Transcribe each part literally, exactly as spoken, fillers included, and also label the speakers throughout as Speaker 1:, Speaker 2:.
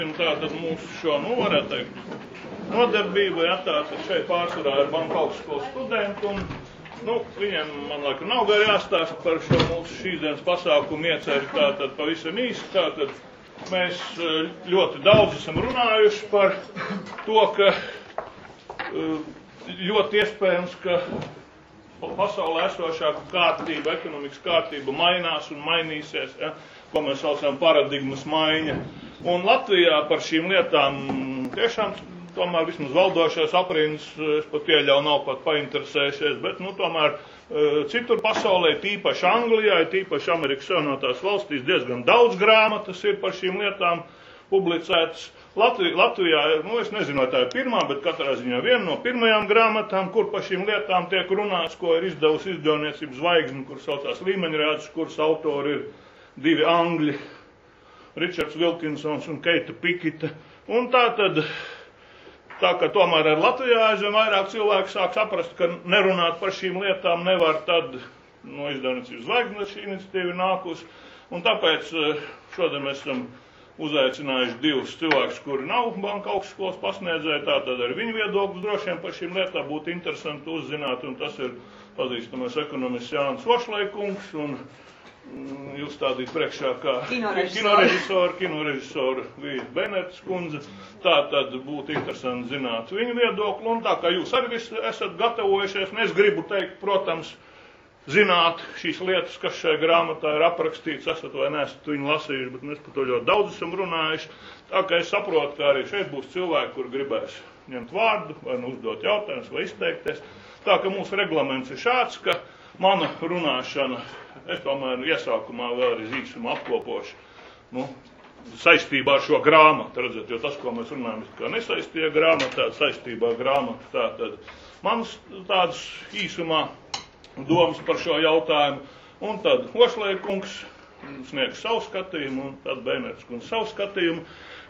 Speaker 1: Tātad mūsu šo, nu, varētu teikt, nodarbība, ja, tātad šeit pārsvarā ir banka augstskolas studenti, un, nu, viņiem, man laikam, nav gari jāstāsta par šo mūsu šīsdienas pasākumu ieceri, tātad pavisam īsti, tātad mēs ļoti daudz esam runājuši par to, ka ļoti iespējams, ka pasaulē esošā kārtība, ekonomikas kārtība mainās un mainīsies, ja, ko mēs saucam paradigmas maiņa. Un Latvijā par šīm lietām tiešām tomēr vismaz valdošais aprindas, es pat pieļauju, nav pat painteresējušies, bet, nu, tomēr citur pasaulē, tīpaši Anglijā, tīpaši Amerikas Savienotās valstīs diezgan daudz grāmatas ir par šīm lietām publicētas. Latvijā, Latvijā, nu, es nezinu, vai tā ir pirmā, bet katrā ziņā viena no pirmajām grāmatām, kur par šīm lietām tiek runāts, ko ir izdevusi izdevniecības Zvaigzne, kur saucās Līmeņrādes, kuras autori ir divi angļi, Ričards Vilkinsons un Keita Pikita. Un tā tad, tā ka tomēr ar Latvijā aizvien vairāk cilvēku sāk saprast, ka nerunāt par šīm lietām nevar, tad no izdevniecības Zvaigzne šī iniciatīva nākus. Un tāpēc šodien mēs esam uzaicinājuši divus cilvēkus, kuri nav banka augstskolas pasniedzēji, tātad ar viņu viedokļus droši vien par šīm lietām būtu interesanti uzzināt, un tas ir pazīstamais ekonomists Jānis Vošlaikungs, un jūs stādīt priekšā kā kinorežisoru, kinorežisoru Vīta Benetes kundze, tātad būtu interesanti zināt viņu viedokli, un tā kā jūs arī esat gatavojušies, un es gribu teikt, protams, zināt šīs lietas, kas šajā grāmatā ir aprakstīts, esat vai neesat viņu lasījuši, bet mēs par to ļoti daudz esam runājuši. Tā kā es saprotu, ka arī šeit būs cilvēki, kur gribēs ņemt vārdu, vai nu uzdot jautājumus, vai izteikties. Tā ka mūsu reglaments ir šāds, ka mana runāšana, es tomēr iesākumā vēlreiz īsumā apkopošu, nu, saistībā ar šo grāmatu, redzat, jo tas, ko mēs runājam, kā nesaistīja grāmatā, saistībā ar grāmatu, tā tad manas tādas īsumā domas par šo jautājumu, un tad Vošlaikungs sniegs savu skatījumu, un tad Benetes kundze savu skatījumu.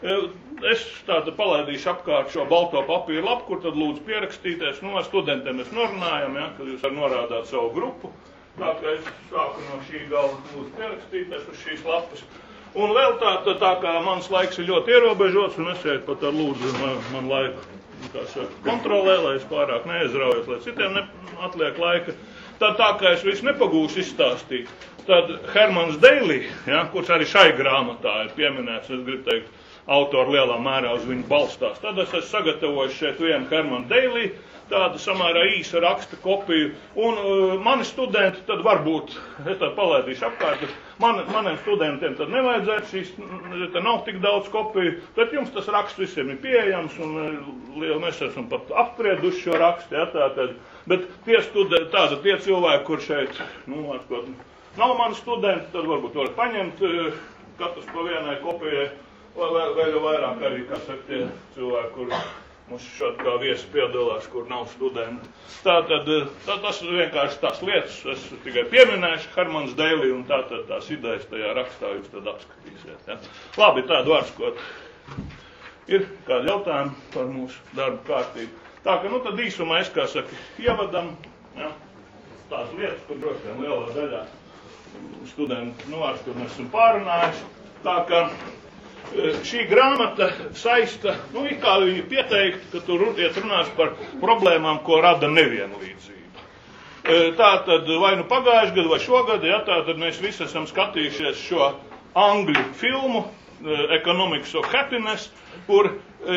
Speaker 1: Es tātad palaidīšu apkārt šo balto papīru lapu, kur tad lūdzu pierakstīties. Nu, ar studentiem mēs norunājam, ja, kad jūs arī norādāt savu grupu. Tā kā es sāku no šī galva lūdzu pierakstīties uz šīs lapas. Un vēl tā, tā, tā kā mans laiks ir ļoti ierobežots, un es šeit pat ar lūdzu man, man laiku, kā saka, kontrolē, lai es pārāk neaizraujos, lai citiem neatliek laika. Tad tā kā es visu nepagūšu izstāstīt, tad Hermans Deilī, ja, kurš arī šai grāmatā ir pieminēts, es gribu teikt, autori lielā mērā uz viņu balstās. Tad es esmu sagatavojis šeit vienu Hermanu Deilī, tādu samērā īsa raksta kopiju, un uh, mani studenti tad varbūt, es tad palaidīšu apkārt, man, maniem studentiem tad nevajadzētu šīs, te nav tik daudz kopiju, bet jums tas raksts visiem ir pieejams, un uh, mēs esam pat apsprieduši šo rakstu, ja, tātad, bet tie studenti, tāda tie cilvēki, kur šeit, nu, atkot, nav mani studenti, tad varbūt var paņemt uh, katrs pa vienai kopijai, vai vēl vairāk arī, kā saka, tie cilvēki, kur mums šādi kā viesi piedalās, kur nav studenti. Tātad, tā, tas vienkārši tās lietas, es tikai pieminēšu Hermans Deilī, un tātad tās idejas tajā rakstā jūs tad apskatīsiet. Ja. Labi, tādu vārdskot. Ir kādi jautājumi par mūsu darbu kārtību. Tā ka, nu tad īsumā es, kā saka, ievadam, ja, tās lietas, kur droši vien lielā daļā studentu, nu, vārds, kur mēs esam pārunājuši. Tā ka šī grāmata saista, nu, kā viņi pieteikt, ka tur iet runās par problēmām, ko rada nevienlīdzība. Tātad, vai nu pagājuši gadu vai šogad, ja, tātad mēs visi esam skatījušies šo angļu filmu, Economics of Happiness, kur,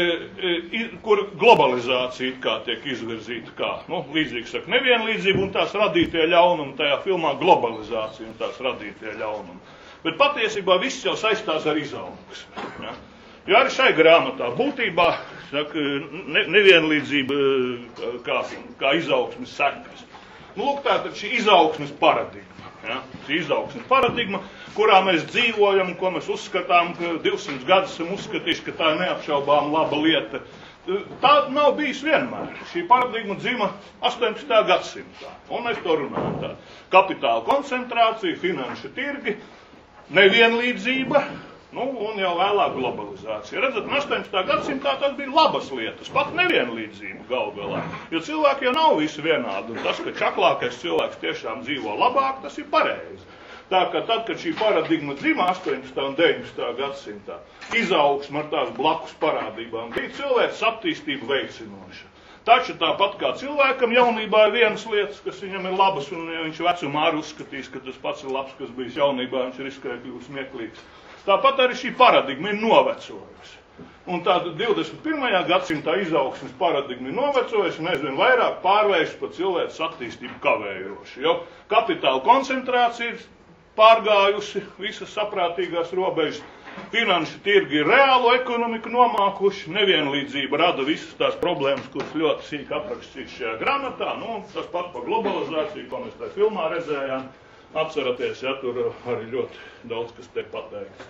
Speaker 1: kur globalizācija kā tiek izvirzīta kā, nu, līdzīgi saka, nevienlīdzība un tās radītie ļaunumi, tajā filmā globalizācija un tās radītie ļaunumi. Bet patiesībā viss jau saistās ar izaugsmi. Ja? Jo arī šai grāmatā būtībā saka, ne, nevienlīdzība kā, kā izaugsmes sekas. Nu, lūk, tātad šī izaugsmes paradigma. Ja? Šī izaugsmes paradigma, kurā mēs dzīvojam, ko mēs uzskatām, ka divsimt gadus esam uzskatījuši, ka tā ir neapšaubām laba lieta. Tā nav bijis vienmēr. Šī paradigma dzima astoņpadsmitā gadsimtā. Un mēs to runājam tā. Kapitāla koncentrācija, finanšu tirgi, nevienlīdzība, nu, un jau vēlāk globalizācija. Redzat, astoņpadsmitā gadsimtā tas bija labas lietas, pat nevienlīdzība galu galā. Jo cilvēki jau nav visi vienādi, un tas, ka čaklākais cilvēks tiešām dzīvo labāk, tas ir pareizi. Tā kā tad, kad šī paradigma dzima astoņpadsmitā un deviņpadsmitā gadsimtā, izaugsme ar tās blakus parādībām bija cilvēks attīstību veicinoša. Taču tāpat kā cilvēkam jaunībā ir vienas lietas, kas viņam ir labas, un ja viņš vecumā arī uzskatīs, ka tas pats ir labs, kas bijis jaunībā, viņš riskēja kļūt smieklīgs. Tāpat arī šī paradigma ir novecojusi. Un tāda divdesmit pirmajā gadsimtā izaugsmes paradigma ir novecojusi un aizvien vairāk pārvēršas par cilvēces attīstību kavējoši. Jo kapitāla koncentrācija ir pārgājusi visas saprātīgās robežas, finanšu tirgi ir reālo ekonomiku nomākuši, nevienlīdzība rada visas tās problēmas, kuras ļoti sīk aprakstīts šajā grāmatā, nu, tas pats par globalizāciju, ko mēs tajā filmā redzējām, atceraties, ja, tur arī ļoti daudz, kas te pateikts.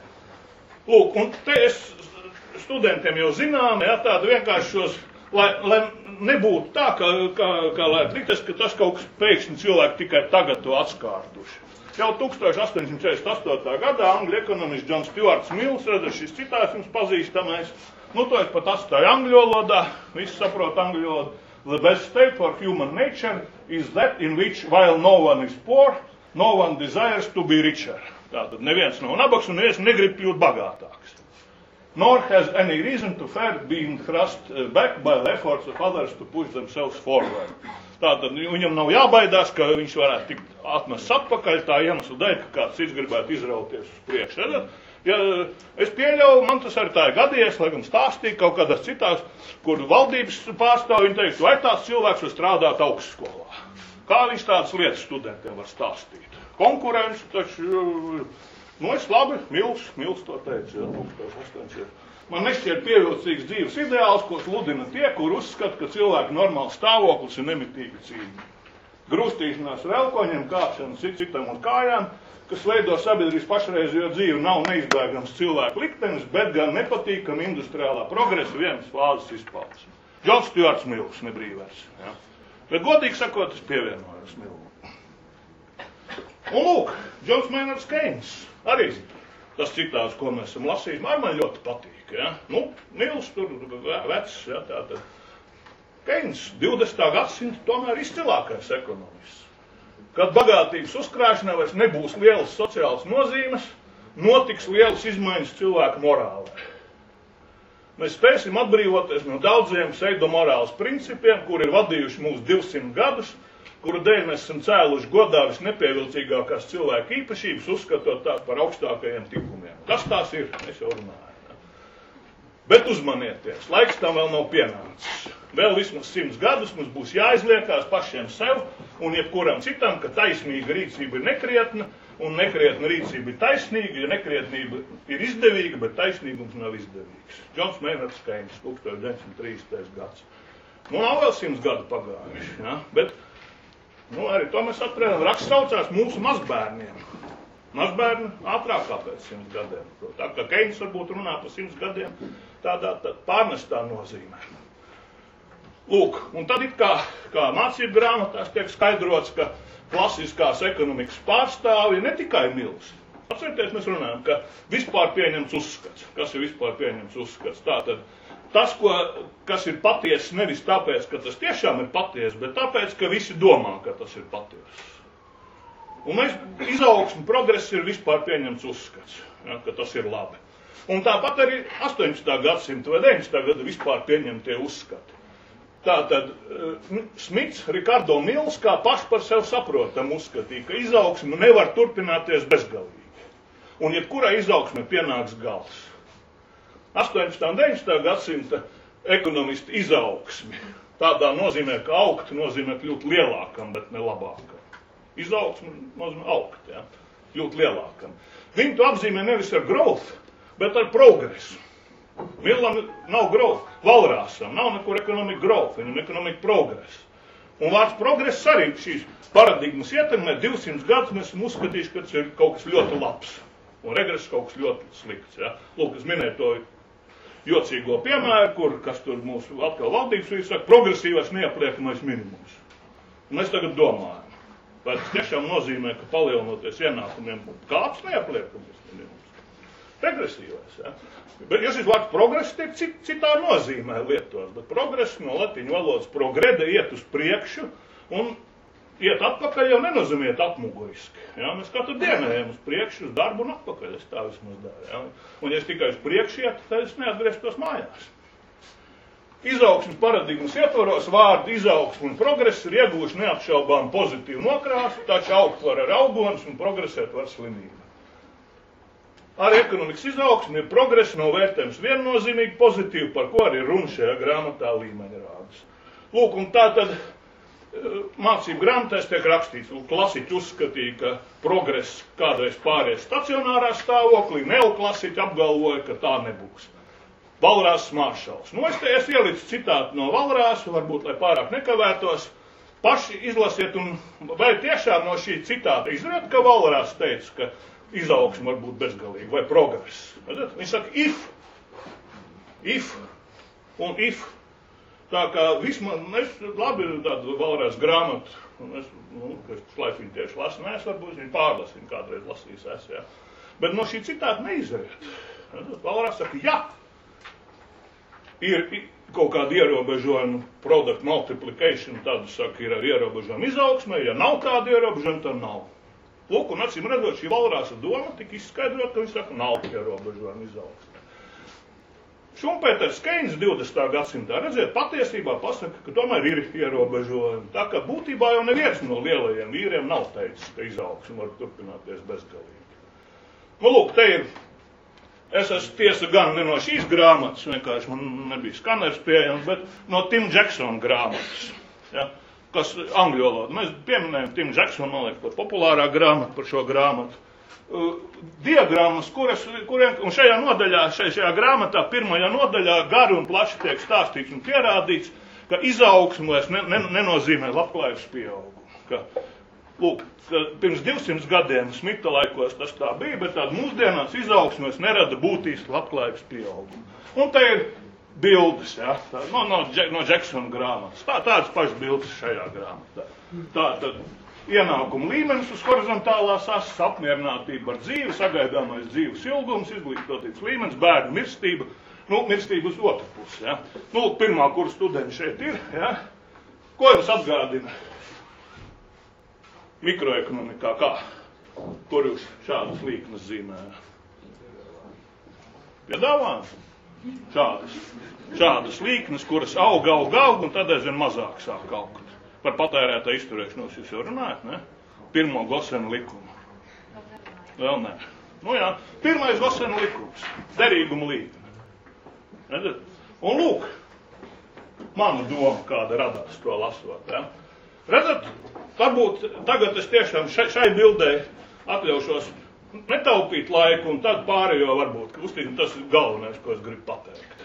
Speaker 1: Lūk, un te es studentiem jau zinām, ja, tādu vienkārši šos, lai, lai nebūtu tā, kā, kā, kā lai liktas, ka tas kaut kas pēkšņi cilvēki tikai tagad to atskārtuši. Jau tūkstoš astoņsimt četrdesmit astotā gadā angļu ekonomists John Stuart Mills, redz, šis citāts jums pazīstamais, nu to es pat atstāju angļu valodā, visi saprot angļu valodu. The best state for human nature is that in which while no one is poor, no one desires to be richer. Tātad neviens nav nabaks un neviens negrib kļūt bagātāks. Nor has any reason to fear being thrust back by the efforts of others to push themselves forward. Tātad viņam nav jābaidās, ka viņš varētu tikt atmests atpakaļ tā iemesla dēļ, ka kāds cits gribētu izrauties uz priekšu. Ja es pieļauju, man tas arī tā ir gadījies, lai gan stāstīju kaut kādās citās, kur valdības pārstāv, viņi teiks, vai tās cilvēks var strādāt augstskolā. Kā viņš tādas lietas studentiem var stāstīt? Konkurence, taču... Nu, es labi, Mills, Mills to teica, ja, tūkstoš astoņsimt. Man nešķiet pievilcīgs dzīves ideāls, ko sludina tie, kur uzskata, ka cilvēku normāls stāvoklis ir nemitīga cīņa. Grūstīšanās ar elkoņiem, kāpšana citam un kājām, kas veido sabiedrības pašreizējo dzīvi, nav neizbēgams cilvēku liktenis, bet gan nepatīkam industriālā progresa vienas fāzes izpaudes. John Stuart Mills, nebrīvers. Ja. Bet godīgi sakot, es pievienojos Millam. Un lūk, Džons Maynards Keins. Arī tas citāts, ko mēs esam lasījuši, man, man ļoti patīk. Ja? Nu, Mills tur vecs, ja, tātad. Keins, divdesmitā gadsimta tomēr izcilākais ekonomists. Kad bagātības uzkrāšanā vairs nebūs lielas sociālas nozīmes, notiks lielas izmaiņas cilvēku morālē. Mēs spēsim atbrīvoties no daudziem pseidomorāles principiem, kuri ir vadījuši mūs divsimt gadus, kuru dēļ mēs esam cēluši godā visnepievilcīgākās cilvēku īpašības, uzskatot tās par augstākajiem tikumiem. Kas tās ir? Es jau runāju. Ne? Bet uzmanieties, laiks tam vēl nav pienācis. Vēl vismaz simts gadus mums būs jāizliekās pašiem sev un jebkuram citam, ka taisnīga rīcība ir nekrietna un nekrietna rīcība ir taisnīga, jo nekrietnība ir izdevīga, bet taisnīgums nav izdevīgs. Džons Maynards Keins, tūkstoš deviņsimt trīsdesmitais gads. Nu, nav vēl simts gadu pagājuši, ja? Bet nu, arī to mēs atradām. Raksts saucās mūsu mazbērniem. Mazbērni ātrāk kā pēc simts gadiem. Tā kā Keins varbūt runā par simts gadiem, tādā tā pārnestā nozīmē. Lūk, un tad it kā, kā mācību grāmatās tiek skaidrots, ka klasiskās ekonomikas pārstāvji ne tikai Mills. Atcerieties, mēs runājam, ka vispār pieņemts uzskats. Kas ir vispār pieņemts uzskats? Tātad, tas, ko, kas ir patiesas, nevis tāpēc, ka tas tiešām ir patiesa, bet tāpēc, ka visi domā, ka tas ir patiesa. Un mēs izaugsmi progress ir vispār pieņemts uzskats, ja, ka tas ir labi. Un tāpat arī astoņpadsmitā gadsimta vai deviņpadsmitā gada vispār pieņemtie uzskati. Tātad Smits, Ricardo Mills kā paši par sevi saprotam uzskatīja, ka izaugsme nevar turpināties bezgalīgi. Un jebkurai izaugsmē pienāks gals. astoņpadsmitā un deviņpadsmitā gadsimta ekonomisti izaugsmi tādā nozīmē, ka augt nozīmē kļūt lielākam, bet ne labākam. Izaugsmi nozīmē augt, ja? Kļūt lielākam. Viņi to apzīmē nevis ar growth, bet ar progresu. Millam nav growth, Valrāsam nav nekur ekonomika growth, viņam ekonomika progress. Un vārds progress arī šīs paradigmas ietekmē divsimt gadus mēs esam uzskatījuši, ka tas ir kaut kas ļoti labs. Un regress kaut kas ļoti slikts, ja? Lūk, es minēju to jocīgo piemēru, kur, kas tur mūsu atkal valdības vīri saka, progresīvais neapliekamais minimums. Un mēs tagad domājam, vai tas tiešām nozīmē, ka palielinoties ienākumiem kāds neapliekamais minimums. Regresīvais, ja? Bet, ja šis vārds progress tiek cit, citā nozīmē lietos, bet progress no latiņu valodas progrede iet uz priekšu un iet atpakaļ jau nenozīmē iet apmuguriski. Ja? Mēs katru dienu ejam uz priekšu, uz darbu un atpakaļ. Es tā vismaz daru. Ja? Un ja es tikai uz priekšu iet, tad es neatgriežos mājās. Izaugsmes paradigmas ietvaros vārdi izaugsme un progress ir ieguvuši neapšaubām pozitīvu nokrāsu, taču augt var ar augonis un progresēt var slimība. Ar ekonomikas izaugsmi ir progress nav vērtējums viennozīmīgi pozitīvi, par ko arī runa šajā grāmatā līmeņa rādas. Lūk, un tā tad mācību grāmatās tiek rakstīts, un klasiķi uzskatīja, ka progress kādreiz pāries stacionārā stāvoklī, neoklasiķi apgalvoja, ka tā nebūs. Valrāss Maršals. Nu, es te esmu ielicis citātu no Valrāsa, varbūt, lai pārāk nekavētos. Paši izlasiet, un vai tiešām no šī citāta izriet, ka Valrāss teica, ka izaugsme var būt bezgalīga, vai progress. Viņš saka, if, if, un if. Tā kā vismaz, es labi tādu Valrāsa grāmatu, un es, nu, es laik viņu tieši lasu, nē, es varbūt viņu pārlasīju, kādreiz lasījis es, jā. Bet no šī citāta neizriet. Valrāss saka, ja ir kaut kāda ierobežojuma product multiplication, tad, saka, ir ar ierobežojumu izaugsmē, ja nav tāda ierobežojuma, tad nav. Lūk, un acīm redzot, šī Valrāsa doma tika izskaidrot, ka viņš saka, nav ierobežojuma izaugsmē. Šumpēters Keins divdesmitā gadsimtā, redziet, patiesībā pasaka, ka tomēr ir ierobežojumi. Tā kā būtībā jau neviens no lielajiem vīriem nav teicis, ka izaugsme var turpināties bezgalīgi. Nu, lūk, te ir, es esmu tiesa gan ne no šīs grāmatas, vienkārši man nebija skaners pieejams, bet no Tim Jacksona grāmatas, ja, kas angļu valoda. Mēs pieminējam Tim Jacksonu, man liekas, par populārā grāmatu, par šo grāmatu. Uh, diagrammas, kuras, kuriem, un šajā nodaļā, šajā, šajā grāmatā, pirmajā nodaļā gari un plaši tiek stāstīts un pierādīts, ka izaugsme vairs ne, ne, nenozīmē labklājības pieaugumu. Ka, lūk, ka pirms divsimt gadiem Smita laikos tas tā bija, bet tāda mūsdienās izaugsme vairs nerada būtisku labklājības pieaugumu. Un te ir bildes, ja, tā, no, no, no Jacksona grāmatas. Tā, tādas pašas bildes šajā grāmatā. Tā tad ienākuma līmenis uz horizontālās asas, apmierinātība ar dzīvi, sagaidāmais dzīves ilgums, izglītotības līmenis, bērnu mirstība, nu, mirstība uz otru pusi, ja. Nu, pirmā, kur studenti šeit ir, ja. Ko jums atgādina mikroekonomikā, kā? Kur jūs šādas līknes zīmējat? Piedāvājums? Šādas, šādas līknes, kuras aug, aug, aug, un tad aizvien mazāk sāk augt. Par patērētā izturēšanos jūs jau runājat, ne? Pirmo Gosena likumu. Vēl nē. Nu jā, pirmais Gosena likums. Derīguma līkne. Un lūk, mana doma, kāda radās to lasot. Ja? Redzat, varbūt tagad es tiešām šai, šai bildē atļaušos netaupīt laiku, un tad pārējo varbūt, ka uztīm tas ir galvenais, ko es gribu pateikt.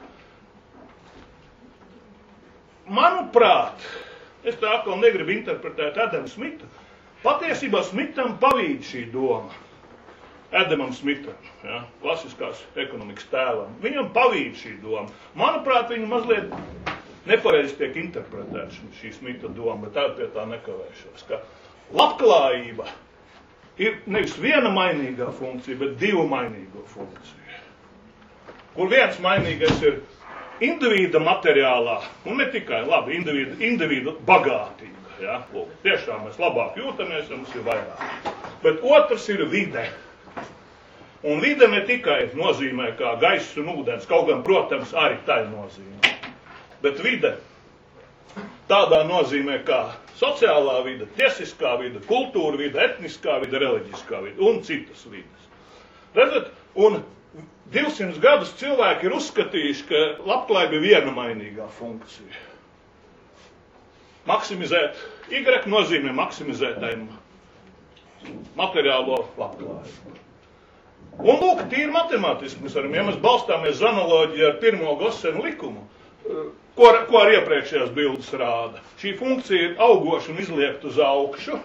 Speaker 1: Manuprāt, es tā atkal negribu interpretēt Adamu Smitu. Patiesībā Smitam pavīd šī doma. Adamam Smitam, ja, klasiskās ekonomikas tēlam. Viņam pavīd šī doma. Manuprāt, viņa mazliet nepareizi tiek interpretēta šī Smita doma, bet tā pie tā nekavēšos. Ka labklājība ir nevis viena mainīgā funkcija, bet divu mainīgo funkciju. Kur viens mainīgais ir individa materiālā, un ne tikai, labi, individu, individu bagātība, ja, lūk, tiešām mēs labāk jūtamies, ja mums ir vairāk. Bet otrs ir vide. Un vide ne tikai nozīmē kā gaiss un ūdens, kaut gan, protams, arī tā nozīmē. Bet vide tādā nozīmē kā sociālā vide, tiesiskā vide, kultūra vide, etniskā vide, reliģiskā vide un citas vides. Redzat, un divsimt gadus cilvēki ir uzskatījuši, ka labklājība ir viena mainīgā funkcija. Maksimizēt Y nozīmē maksimizēt M materiālo labklājību. Un lūk, tīri matemātiski mēs varam, ja mēs balstāmies uz analoģiju ar pirmo Gosena likumu, ko, ko ar iepriekšējās bildes rāda. Šī funkcija ir augoša un izliekt uz augšu.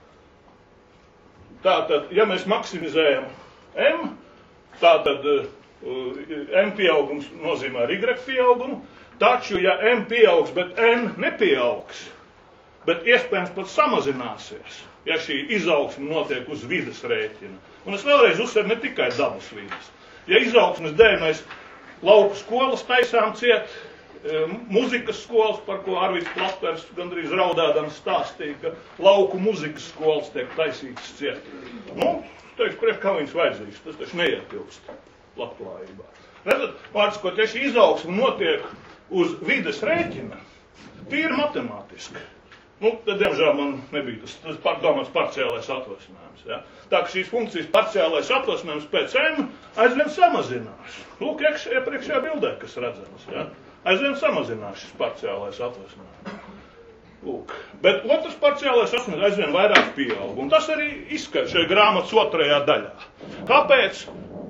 Speaker 1: Tātad, ja mēs maksimizējam M, tātad M pieaugums nozīmē ar Y pieaugumu, taču, ja M pieaugs, bet N nepieaugs, bet iespējams pat samazināsies, ja šī izaugsme notiek uz vides rēķina. Un es vēlreiz uzsveru ne tikai dabas vides. Ja izaugsmes dēļ mēs lauku skolas taisām ciet, muzikas skolas, par ko Arvids Platers gandrīz raudādams stāstīja, ka lauku muzikas skolas tiek taisītas ciet. Nu, teikšu, priekš, kā viņas vajadzīgs, tas taču neietilpst labklājībā. Redzat, vārds, ko tieši izaugsme notiek uz vides rēķina, tīri matemātiski. Nu, tad, diemžēl, man nebija tas, tas pārdomāts parciālais atvasinājums. Ja? Tā, ka šīs funkcijas parciālais atvasinājums pēc M aizvien samazinās. Lūk, iepriekšējā bildē, kas redzams. Ja? Aizvien samazinās šis parciālais atvasinājums. Lūk. Bet otrs parciālais atvasinājums aizvien vairāk pieaug. Un tas arī izskatās šajā grāmatas otrajā daļā. Kāpēc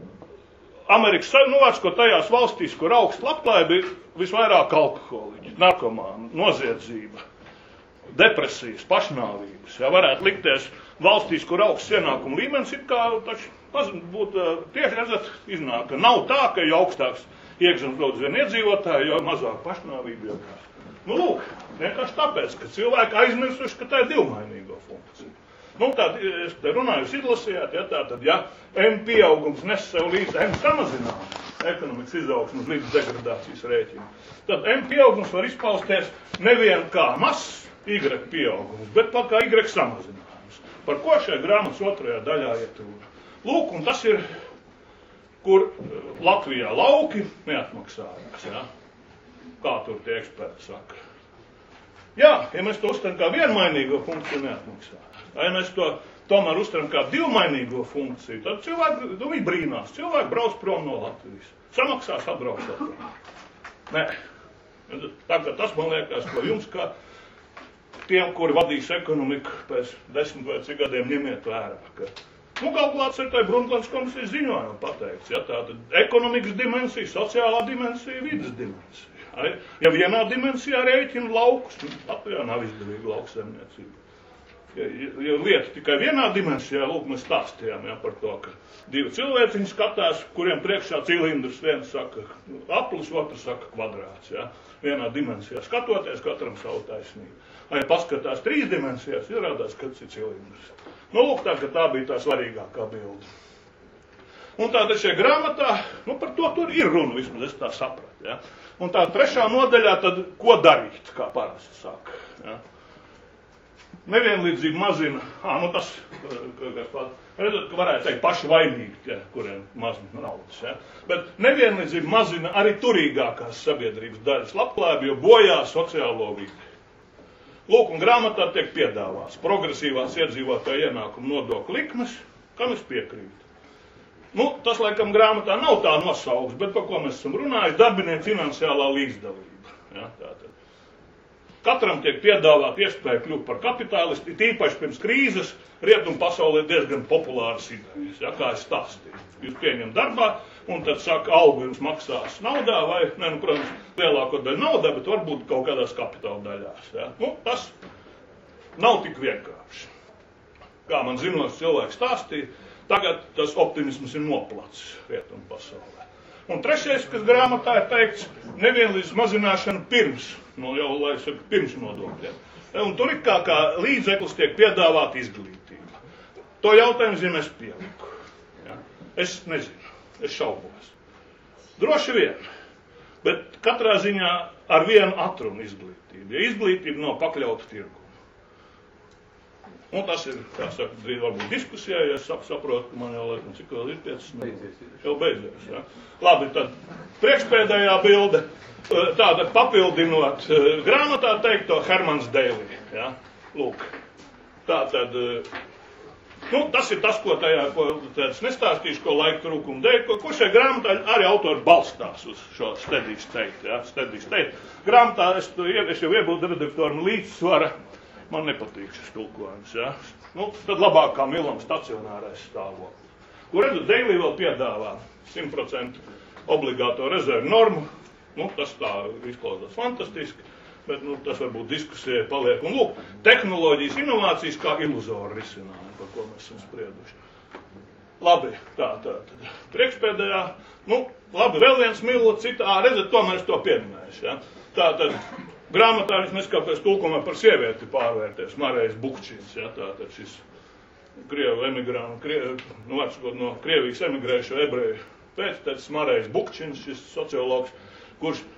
Speaker 1: Amerikas Savienotās, ko tajās valstīs, kur augsta labklājība, ir visvairāk alkoholiķi, narkomāni, noziedzība, depresijas, pašnāvības. Ja, varētu likties valstīs, kur augsts ienākuma līmenis ir kā taču būt tieši redzat, iznāk, ka nav tā, ka jo augstāks iekšzemes daudz vien iedzīvotāji, jo mazāk pašnāvību. Jo nu, lūk, vienkārši tāpēc, ka cilvēki aizmirsuši, ka tā ir divmainīgo funkcija. Nu, tā, es te runāju, jūs izlasījāt, ja tā tad, ja M pieaugums nes sev līdz M samazināt ekonomikas izaugsmas līdz degradācijas rēķinu, tad M pieaugums var izpausties nevien kā mazs Y pieaugums, bet pat kā Y samazinājums. Par ko šajā grāmatas otrajā daļā iet runa? Lūk, un tas ir, kur Latvijā lauki neatmaksājās, ja? Kā tur tie eksperti saka. Jā, ja mēs to uztveram kā vienmainīgo funkciju, neatmaksājās. Ja mēs to tomēr uztveram kā divmainīgo funkciju, tad cilvēki, nu, viņi brīnās. Cilvēki brauc prom no Latvijas. Samaksās, atbrauc Latvijā. Nē. Tagad tas man liekas, ko jums kā tiem, kuri vadīs ekonomiku pēc desmit vai cik gadiem, ņemiet vērā, ka, nu, kalkulāts ir tai Brundtlands komisijas ziņojumā pateikts, ja, tātad ekonomikas dimensija, sociālā dimensija, vidas dimensija. Ja vienā dimensijā rēķina laukus, Latvijā nav izdevīga lauksaimniecība. Ja, ja lieta tikai vienā dimensijā, lūk, mēs stāstījām, ja, par to, ka divi cilvēciņi skatās, kuriem priekšā cilindrs, viens saka aplis, otrs saka kvadrāts, ja. Vienā dimensijā skatoties, katram savu taisnību. Ja paskatās trīs dimensijās, ierādās, ka tas ir cilindrs. Nu, lūk, tā, ka tā bija tā svarīgākā bilde. Un tātad šajā grāmatā, nu, par to tur ir runa, vismaz es tā sapratu, ja. Un tā trešā nodaļā, tad, ko darīt, kā parasti saka, ja. Nevienlīdzība mazina, ā, nu tas, redzat, ka varētu teikt paši vainīgi, ja, kuriem mazina naudas, ja. Bet nevienlīdzība mazina arī turīgākās sabiedrības daļas labklājību, jo bojā sociālo vidi. Lūk, un grāmatā tiek piedāvāts progresīvās iedzīvotāju ienākumu nodokļu likmes, kam es piekrītu. Nu, tas, laikam, grāmatā nav tā nosaukts, bet par ko mēs esam runājuši, darbinieku finansiālā līdzdalība, ja, tātad. Katram tiek piedāvāt iespēju kļūt par kapitālistu, tīpaši pirms krīzes, rietumu pasaulē diezgan populāras idejas, ja, kā es stāstīju. Jūs pieņem darbā, un tad saka, algu jums maksās naudā, vai, ne, nu, protams, lielāko daļu naudā, bet varbūt kaut kādās kapitāla daļās. Ja. Nu, tas nav tik vienkārši. Kā man zinošs cilvēks stāstīja, tagad tas optimisms ir noplacis rietumu pasaulē. Un trešais, kas grāmatā ir teikts, nevienlīdz mazināšana pirms, no jau, lai es saku, pirms nodokļiem. Un tur ir kā, kā līdzeklis tiek piedāvāt izglītība. To jautājumu zinu es pieliku. Ja? Es nezinu, es šaubos. Droši vien, bet katrā ziņā ar vienu atrunu izglītību. Ja izglītība nav pakļauta tirgu. Un tas ir, kā saka, drīz varbūt diskusijā, ja es saprotu, man jau laikam, cik vēl ir piecas minūtes. Jau beidzies, ja. Labi, tad priekšpēdējā bilde, tāda papildinot grāmatā teikto Hermans Deilī, ja. Lūk, tātad, nu, tas ir tas, ko tajā, ko tāds nestāstīšu, ko laika trūkuma dēļ, ko, ko šajā grāmatā arī autori balstās uz šo steady state, ja, steady state. Grāmatā es, es jau iebūtu redaktoram līdzsvara. Man nepatīk šis tulkojums, ja? Nu, tad labāk kā Milam stacionārais stāvoklis. Ko redzu, Deilī vēl piedāvā simt procentu obligāto rezervu normu. Nu, tas tā izklausās fantastiski, bet, nu, tas varbūt diskusijai paliek. Un, lūk, tehnoloģijas inovācijas kā iluzora risinājumi, par ko mēs esam sprieduši. Labi, tā, tā, tad. Priekšpēdējā, nu, labi, vēl viens Mila citā, redzat, tomēr es to pieminēšu, ja? Tā, tad. Grāmatā viņš neskāpēc tulkumā par sievieti pārvērties, Marijas Bukčins, ja, tātad šis Krievu emigrānu, Krievu, nu, vārdsakot, no Krievijas emigrējušo ebreju pēctecis Marijas Bukčins, šis sociologs, kurš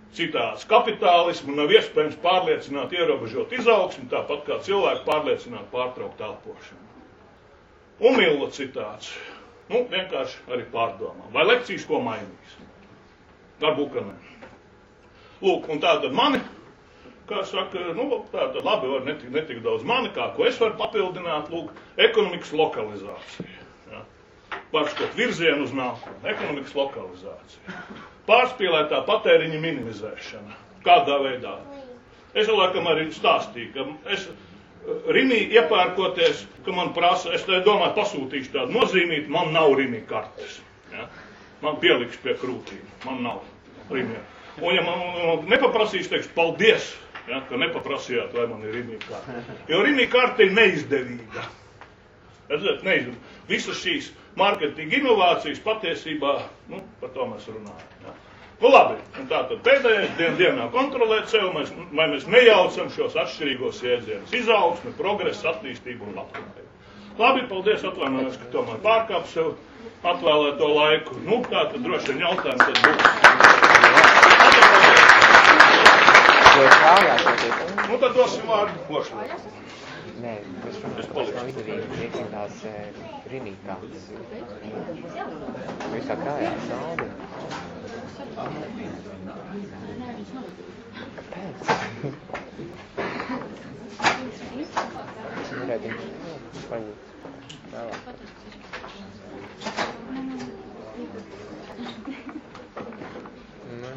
Speaker 1: citāds kapitālismu nav iespējams pārliecināt ierobežot izaugsmi, tāpat kā cilvēku pārliecināt pārtraukt elpošanu. Un Milla citāts. Nu, vienkārši arī pārdomā. Vai lekcijas ko mainīs? Varbūt, ka ne. Lūk, un tātad mani, kā saka, nu, tātad labi var netik, netik daudz mani, kā ko es varu papildināt, lūk, ekonomikas lokalizācija. Ja? Pārskot virzienu uz nākotni, ekonomikas lokalizācija. Pārspīlētā patēriņa minimizēšana. Kādā veidā? Es laikam arī stāstīju, ka es Rimī iepērkoties, ka man prasa, es domāju, pasūtīšu tādu nozīmīt, man nav Rimī kartes. Ja? Man pieliks pie krūtīm, man nav Rimī. Un ja man nepaprasīs, teikšu, paldies, ja, ka nepaprasījāt, vai man ir Rimī karte. Jo Rimī karte ir neizdevīga. Redzēt, neizdevīga. Visas šīs marketinga inovācijas patiesībā, nu, par to mēs runājam. Ja. Nu labi, un tātad pēdējais dien, dienā kontrolēt sev, mēs, vai mēs nejaucam šos atšķirīgos jēdzienus. Izaugsme, progresa, attīstība un labklājība. Labi, paldies, atvainojos, ka tomēr pārkāp sev atvēlēto laiku. Nu, tātad droši vien jautājums tad būs. Nu, tad dosim vārdu Lošlē.
Speaker 2: Nē, es runāju, ka tas nav izdevīgi iekļūt tās rinītātes. Visā kājās naudu. Kāpēc? Redīgs. Paņīt. Vēlāk. Nē.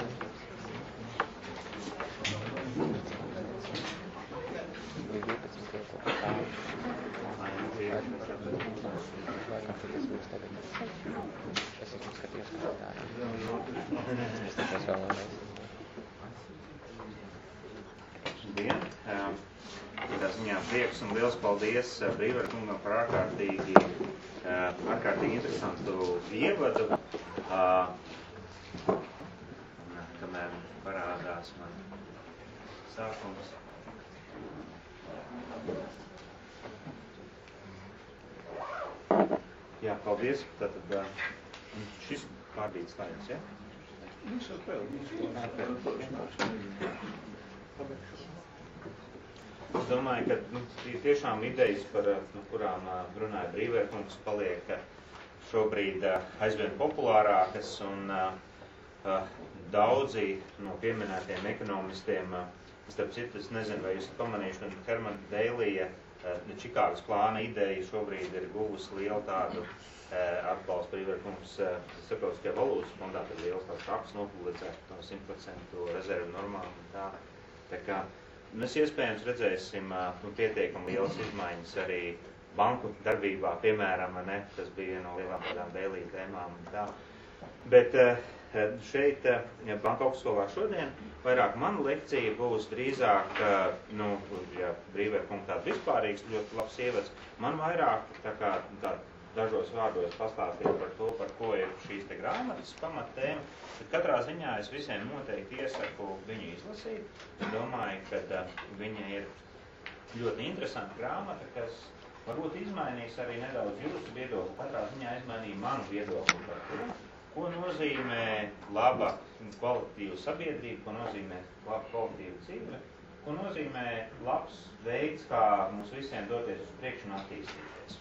Speaker 3: Labdien! Tādā ziņā prieks un liels paldies Brīvera kungam par ārkārtīgi, ārkārtīgi interesantu ievadu. Kamēr parādās man sākums. Jā, paldies. Tātad šis pārbīd slaids, ja? Es domāju, ka nu, tiešām idejas, par nu, kurām runāja Brīvera kungs, paliek šobrīd aizvien populārākas un uh, daudzi no pieminētiem ekonomistiem, uh, starp citu, es nezinu, vai jūs esat pamanījuši, ka Hermana Deilija uh, Čikāgas plāna ideja šobrīd ir guvusi lielu tādu uh, atbalstu. Brīvera kungs uh, starptautiskajā valūtas fondā ir liels tāds raksts nopublicēt no simt procentu rezervu normām un tā. Tā kā mēs iespējams redzēsim uh, nu, pietiekami lielas izmaiņas arī banku darbībā, piemēram, ne, tas bija viena no lielām tādām Deilija tēmām un tā. Bet uh, šeit uh, Banka augstskolā šodien vairāk mana lekcija būs drīzāk, uh, nu, ja Brīvera kungs tāds vispārīgs, ļoti labs ievads, man vairāk tā kā tā, dažos vārdos pastāstīt par to, par ko ir šīs te grāmatas pamattēma, bet katrā ziņā es visiem noteikti iesaku viņu izlasīt. Es domāju, ka uh, viņa ir ļoti interesanta grāmata, kas varbūt izmainīs arī nedaudz jūsu viedokli, katrā ziņā izmainīja manu viedokli par to, ko nozīmē laba kvalitatīva sabiedrība, ko nozīmē laba kvalitatīva dzīve, ko nozīmē labs veids, kā mums visiem doties uz priekšu un attīstīties.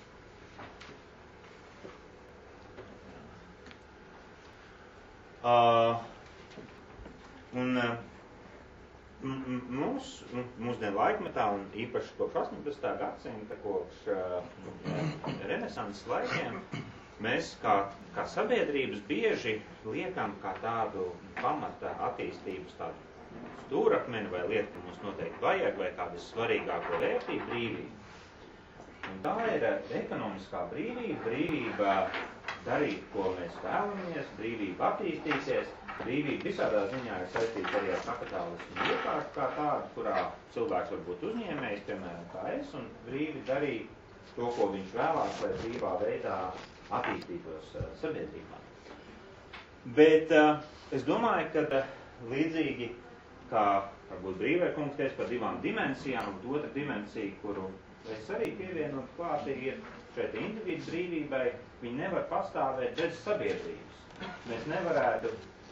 Speaker 3: Uh, un uh, mūs, mūsdienu laikmetā un īpaši kopš astoņpadsmitā gadsimta, kopš uh, renesanses laikiem, mēs kā, kā sabiedrības bieži liekam kā tādu pamata attīstības tādu stūrakmeni vai lietu, ka mums noteikti vajag, vai kādu svarīgāko vērtību brīvību. Un tā ir ekonomiskā brīvība, brīvība darīt, ko mēs vēlamies, brīvība attīstīties. Brīvība visādā ziņā ir saistīta arī ar kapitālismu iekārtu kā tādu, kurā cilvēks var būt uzņēmējs, piemēram, kā es, un brīvi darīt to, ko viņš vēlās, lai brīvā veidā attīstītos uh, sabiedrībā. Bet uh, es domāju, ka uh, līdzīgi kā varbūt Brīvera kungs teica par divām dimensijām, un otra dimensija, kuru es arī pievienot klāt, ir šeit individu brīvībai, viņi nevar pastāvēt bez sabiedrības. Mēs nevarētu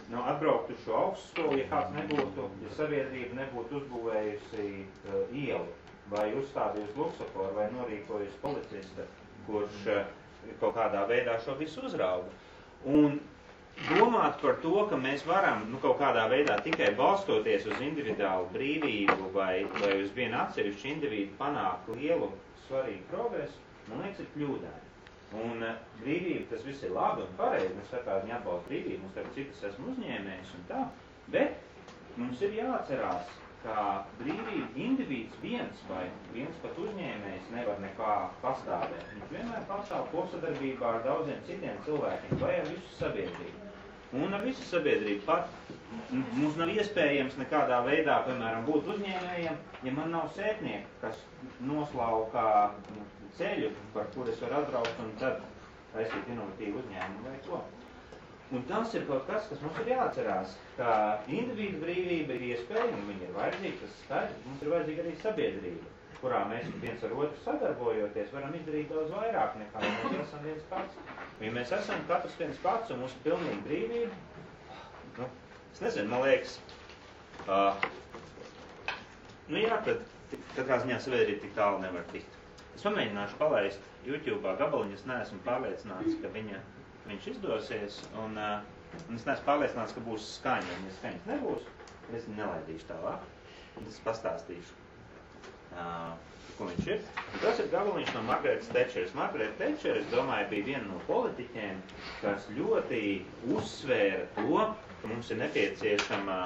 Speaker 3: nu, atbraukt uz šo augstskolu, ja kāds nebūtu, ja sabiedrība nebūtu uzbūvējusi uh, ielu, vai uzstādījusi luksuforu, vai norīkojusi policista, kurš uh, kaut kādā veidā šo visu uzrauga. Un domāt par to, ka mēs varam nu, kaut kādā veidā tikai balstoties uz individuālu brīvību vai, vai uz vienu atsevišķu individu panākt lielu svarīgu progresu, man liekas, ir kļūdaini. Un uh, brīvība, tas viss ir labi un pareizi, mēs tā viņa atbalsta brīvību, mums tagad citas esmu uzņēmējs un tā, bet mums ir jāatcerās, ka brīvība individs viens vai viens pat uzņēmējs nevar nekā pastāvēt. Viņš vienmēr pastāv kopsadarbībā ar daudziem citiem cilvēkiem vai ar visu sabiedrību. Un ar visu sabiedrību pat mums nav iespējams nekādā veidā, piemēram, būt uzņēmējiem, ja man nav sētnieki, kas noslaukā ceļu, par kur es varu atbraukt un tad taisīt inovatīvu uzņēmumu vai ko. Un tas ir kaut kas, kas mums ir jāatcerās, ka individu brīvība ir iespējama, viņa ir vajadzīga, tas skaidrs, mums ir vajadzīga arī sabiedrība, kurā mēs viens ar otru sadarbojoties varam izdarīt daudz vairāk nekā mēs esam viens pats. Ja mēs esam katrs viens pats un mums ir pilnīgi brīvība, nu, es nezinu, man liekas, uh, nu jā, tad katrā ziņā sabiedrība tik tālu nevar tikt. Es pamēģināšu palaist YouTube'ā gabaliņu, es neesmu pārliecināts, ka viņa, viņš izdosies, un, uh, un es neesmu pārliecināts, ka būs skaņa, un ja skaņas nebūs, es viņu nelaidīšu tālāk, un es pastāstīšu. Uh, ko viņš ir. Un tas ir gabaliņš no Margaretas Tečeras. Margareta Tečera, es domāju, bija viena no politiķiem, kas ļoti uzsvēra to, ka mums ir nepieciešama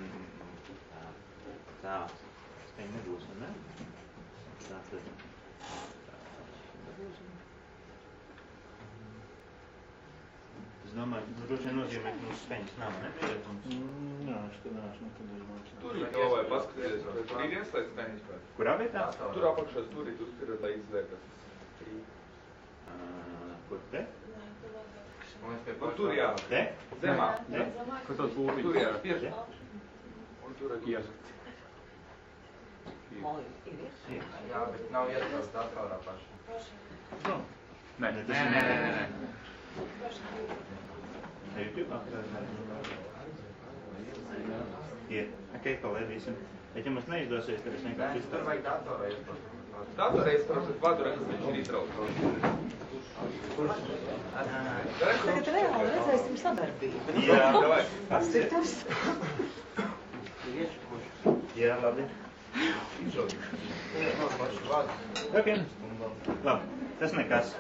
Speaker 3: tā, skaņa nebūs, un ne? Tā tad. Es domāju, droši vien nozīmē, ka mums skaņas nav, nepieciešams.
Speaker 1: Jā, es te neesmu nekad izmantot.
Speaker 4: Tur ir to vai paskaties, tur ir ieslēgts skaņas vai?
Speaker 3: Kurā vietā?
Speaker 4: Tur apakšā tur ir, tur ir tā izslēgtas.
Speaker 3: Kur te?
Speaker 4: Un tur jā.
Speaker 3: Te?
Speaker 4: Zemā.
Speaker 3: Te?
Speaker 4: Kur tas būtu? Tur jā, tieši. Un tur ir iesakts.
Speaker 5: Jā, bet nav ieslēgts datorā pašā.
Speaker 3: Nē, nē, nē, nē, nē. Ir. Ok, palaidīsim. Bet ja mums neizdosies, tad es vienkārši
Speaker 5: Tur vajag datorā ieslēgt.
Speaker 4: Datorā ieslēgts vadurā, kas viņš ir izrauts.
Speaker 6: Tagad reāli redzēsim sadarbību.
Speaker 3: Jā,
Speaker 4: Davai.
Speaker 6: Tas ir tas.
Speaker 3: jā, labi. Ok. Labi, tas nekas.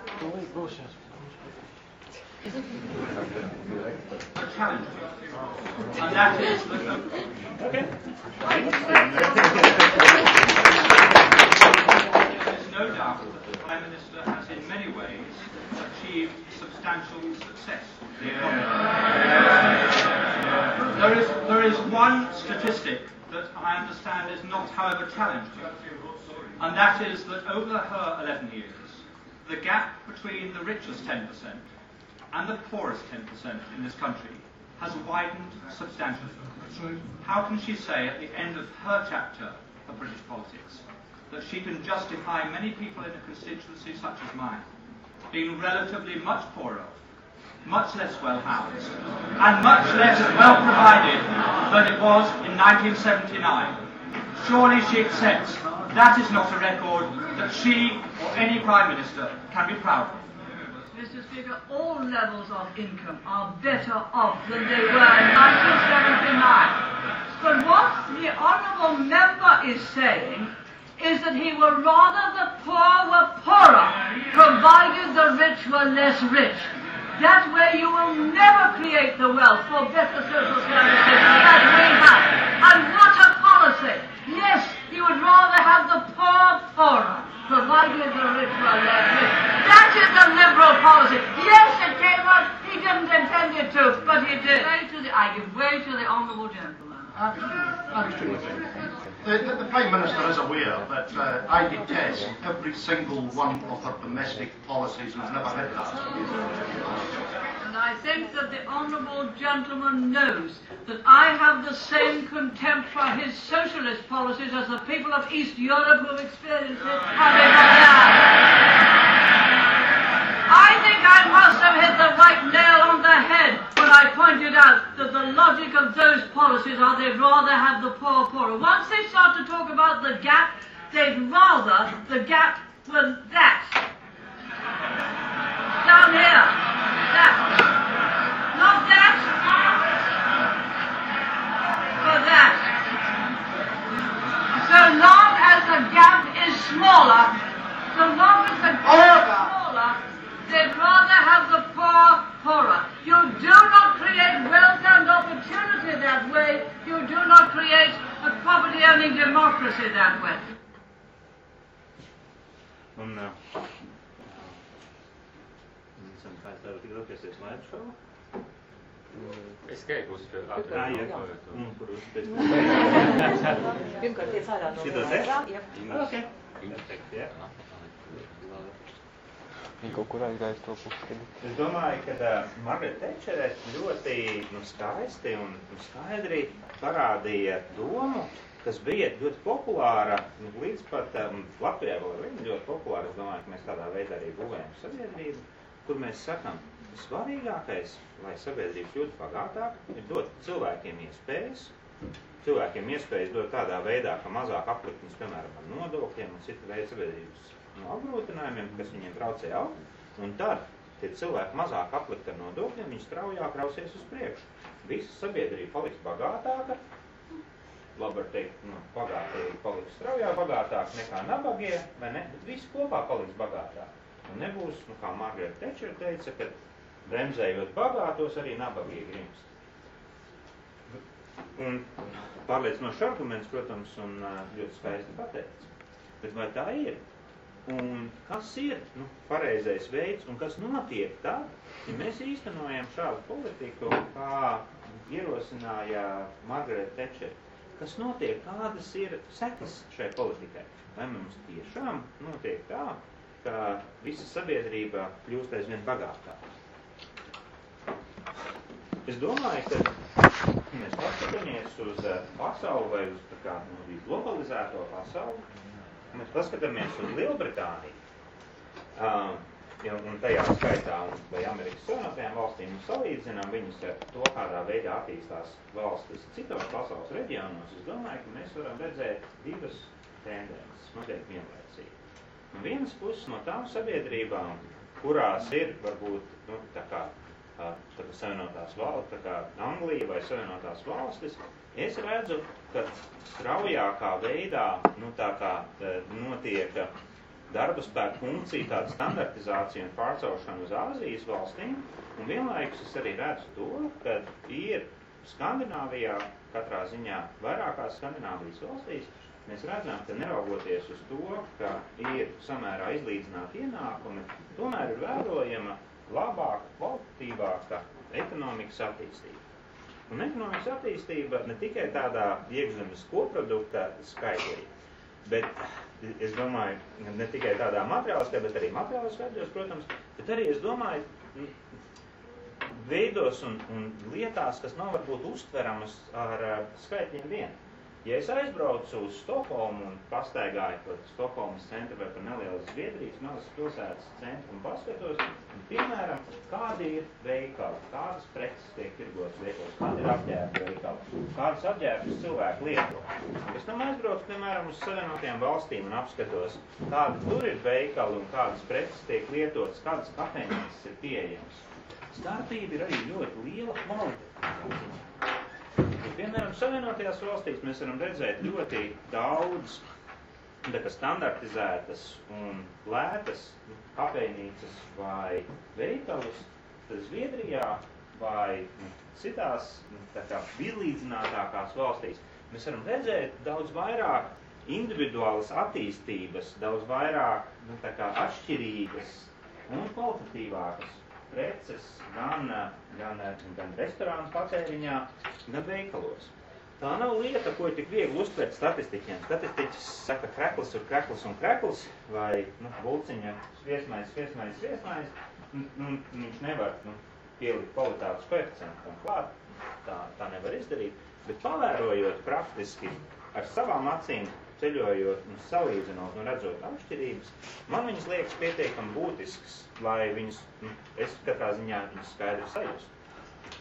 Speaker 7: And that is that
Speaker 3: Okay.
Speaker 7: there's no doubt that the Prime Minister has in many ways achieved substantial success. There is, there is one statistic that I understand is not, however, challenged, and that is that over her eleven years, the gap between the richest ten percent and the poorest ten percent in this country has widened substantially. How can she say at the end of her chapter of British politics that she can justify many people in a constituency such as mine being relatively much poorer, much less well housed, and much less well provided than it was in nineteen seventy-nine? Surely she accepts that is not a record that she or any Prime Minister can be proud of.
Speaker 8: Mister Speaker, all levels of income are better off than they were in nineteen seventy-nine. But what the Honourable Member is saying is that he would rather the poor were poorer, provided the rich were less rich. That way you will never create the wealth for better social services that we have. And what a policy! Yes, he would rather have the poor poorer, provided the rich were less rich. That is a liberal policy. Yes, it came up. He didn't intend it to, but he did. Way to the, I give way to the honourable gentleman.
Speaker 9: The, the, the Prime Minister is aware that uh, I detest every single one of her domestic policies and has never had that.
Speaker 8: And I think that the honourable gentleman knows that I have the same contempt for his socialist policies as the people of East Europe who have experienced it have in I think I must have hit the right nail on the head when And I pointed out that the logic of those policies are they'd rather have the poor poorer. Once they start to talk about the gap, they'd rather the gap was that. Down here. That. Not that. But that. So long as the gap is smaller, so long as the gap is smaller, they'd rather have the poor poorer. You do not create wealth and opportunity that way. You do not create a property-owning democracy that way.
Speaker 3: Un, uh, esam kāds tev tik doties slēdz šo?
Speaker 4: Es tikai uz
Speaker 3: Ā, jā. Un, kur uzspēc?
Speaker 6: Pirmkārt, tiec ārā no
Speaker 3: Šito te?
Speaker 6: Jā.
Speaker 3: Ok. Perfekt, jā.
Speaker 2: Viņa kaut kur aizgājas to puskadi.
Speaker 3: Es domāju, ka uh, Margaret Thatcher ļoti nu, skaisti un skaidri parādīja domu, kas bija ļoti populāra, nu, līdz pat um, Latvijā vēl ir ļoti populāra. Es domāju, ka mēs tādā veidā arī būvējam sabiedrību, kur mēs sakam, svarīgākais, lai sabiedrība kļūtu bagātāk, ir dot cilvēkiem iespējas. Cilvēkiem iespējas dot tādā veidā, ka mazāk aplikums, piemēram, ar nodokļiem un citu veidu sabiedrības no apgrūtinājumiem, kas viņiem traucē augt, un tad, tie cilvēki mazāk aplikt ar nodokļiem, viņi straujāk rausies uz priekšu. Visa sabiedrība paliks bagātāka, labi var teikt, nu, bagātīgi paliks straujāk bagātāk nekā nabagie, vai ne? Bet visi kopā paliks bagātāk. Un nebūs, nu, kā Margaret Thatcher teica, ka bremzējot bagātos arī nabagie grimst. Un pārliecinošs arguments, protams, un ļoti skaisti pateikts. Bet vai tā ir? Un kas ir nu, pareizais veids un kas notiek tad, ja mēs īstenojam šādu politiku, kā ierosināja Margaret Thatcher? Kas notiek? Kādas ir sekas šai politikai? Vai mums tiešām notiek tā, ka visa sabiedrība kļūst aizvien bagātāka? Es domāju, ka mēs paskatāmies uz pasauli vai uz tā kā nu, globalizēto pasauli. Mēs paskatāmies uz Lielbritāniju, uh, un tajā skaitā, vai Amerikas Savienotajām valstīm, un salīdzinām viņus ar to, kādā veidā attīstās valstis citos pasaules reģionos. Es domāju, ka mēs varam redzēt divas tendences, noteikti vienlaicīgi. No vienas puses no tām sabiedrībām, kurās ir, varbūt, nu, tā kā, uh, tā kā Savienotās valstis, tā kā Anglija vai Savienotās valstis, es redzu, ka straujākā veidā nu, tā kā, notiek darba spēka funkcija, tāda standartizācija un pārcelšana uz Āzijas valstīm, un vienlaikus es arī redzu to, ka ir Skandināvijā, katrā ziņā vairākās Skandināvijas valstīs, mēs redzam, ka neraugoties uz to, ka ir samērā izlīdzināti ienākumi, tomēr ir vērojama labāka, kvalitatīvāka ekonomikas attīstība. Un ekonomikas attīstība ne tikai tādā iekšzemes koprodukta skaitlī, bet es domāju, ne tikai tādā materiāliskā, bet arī materiāliskā veidos, protams, bet arī es domāju veidos un, un lietās, kas nav varbūt uztveramas ar skaitļiem vien. Ja es aizbraucu uz Stokholmu un pastaigāju par Stokholmas centru vai par nelielas Zviedrijas mazas pilsētas centru un paskatos, un, piemēram, kādi ir veikali, kādas preces tiek tirgotas veikalos, kādi ir apģērbi veikali, kādas apģērbus cilvēki lieto. Pēc tam aizbraucu, piemēram, uz Savienotajām valstīm un apskatos, kādi tur ir veikali un kādas preces tiek lietotas, kādas kafejnīcas ir pieejamas. Starpība ir arī ļoti liela kvalitāte. Piemēram, Savienotajās valstīs mēs varam redzēt ļoti daudz standartizētas un lētas kafejnīcas vai veikalus Zviedrijā vai citās tā kā vienlīdzinātākās valstīs. Mēs varam redzēt daudz vairāk individuālas attīstības, daudz vairāk nu, tā kā atšķirīgas un kvalitatīvākas preces gan, gan, gan restorānu patēriņā, gan veikalos. Tā nav lieta, ko ir tik viegli uztvert statistiķiem. Statistiķis saka krekls ir krekls un krekls, vai nu, bulciņa sviesmais, sviesmais, sviesmais, un, un viņš nevar nu, pielikt kvalitātes koeficientam klāt. Tā, tā nevar izdarīt, bet pavērojot praktiski ar savām acīm, ceļojot un salīdzinot un redzot atšķirības, man viņas liekas pietiekami būtisks, lai viņas, nu, es katrā ziņā viņas skaidri sajustu.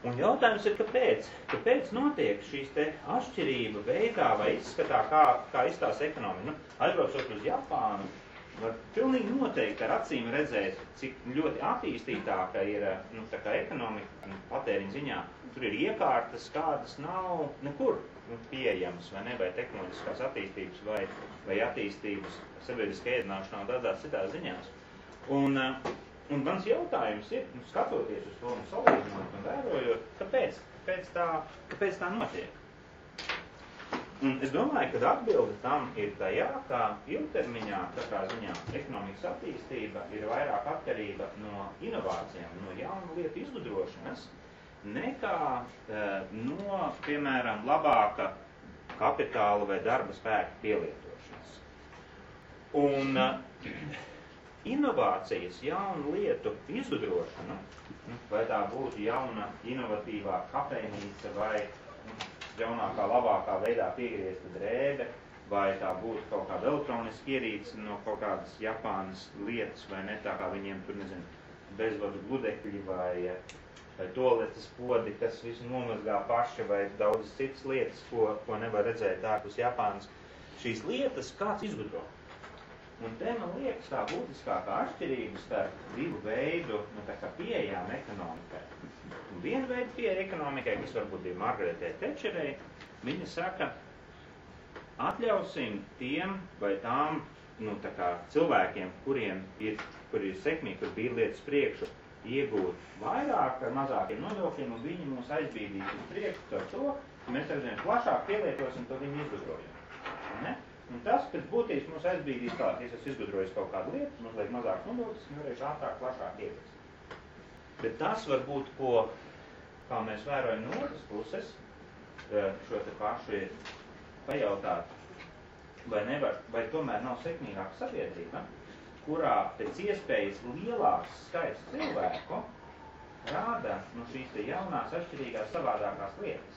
Speaker 3: Un jautājums ir, kāpēc? Kāpēc notiek šīs te atšķirība veidā vai izskatā, kā, kā izstās ekonomika? Nu, aizbraucot uz Japānu, var pilnīgi noteikti ar acīm redzēt, cik ļoti attīstītāka ir nu, tā kā ekonomika nu, patēriņa ziņā. Tur ir iekārtas, kādas nav nekur nu, pieejamas, vai ne, vai tehnoloģiskās attīstības, vai, vai attīstības sabiedriskā ēdināšanā un tādās citās ziņās. Un, un mans jautājums ir, nu, skatoties uz to un salīdzinot un vērojot, kāpēc, kāpēc, tā, kāpēc tā notiek? Un es domāju, ka atbilde tam ir tajā, ka ilgtermiņā katrā ziņā ekonomikas attīstība ir vairāk atkarība no inovācijām, no jaunu lietu izgudrošanas, nekā e, no, piemēram, labāka kapitāla vai darba spēka pielietošanas. Un e, inovācijas, jaunu lietu izgudrošana, vai tā būtu jauna inovatīvā kafejnīca vai jaunākā, labākā veidā piegriezta drēbe, vai tā būtu kaut kāda elektroniska ierīce no kaut kādas Japānas lietas, vai ne tā kā viņiem tur, nezinu, bezvadu gludekļi vai, vai toaletes podi, kas visu nomazgā paši, vai daudzas citas lietas, ko, ko nevar redzēt ārpus Japānas. Šīs lietas kāds izgudro. Un te man liekas tā būtiskākā atšķirība starp divu veidu, nu tā kā pieejām ekonomikai. Un viena veida pieeja ekonomikai, kas varbūt bija Margaretai Tečerei, viņa saka, atļausim tiem vai tām, nu tā kā cilvēkiem, kuriem ir, kuri ir sekmīgi, kur bija lietas priekšu, iegūt vairāk ar mazākiem nodokļiem, un viņi mūs aizbīdīs uz priekšu ar to, ka mēs ar vien plašāk pielietosim to viņu izgudrojumu. Ne? Un tas, pēc būtības mūs aizbīdīs tā, ja es esmu izgudrojis kaut kādu lietu, mums liek mazāk nodokļus, un varēšu ātrāk, plašāk ieviest. Bet tas var būt, ko, kā mēs vērojam no otras puses, šo te pašu ir pajautāt, vai nevar, vai tomēr nav sekmīgāka sabiedrība, kurā pēc iespējas lielāks skaits cilvēku rāda nu, šīs te jaunās, atšķirīgās, savādākās lietas.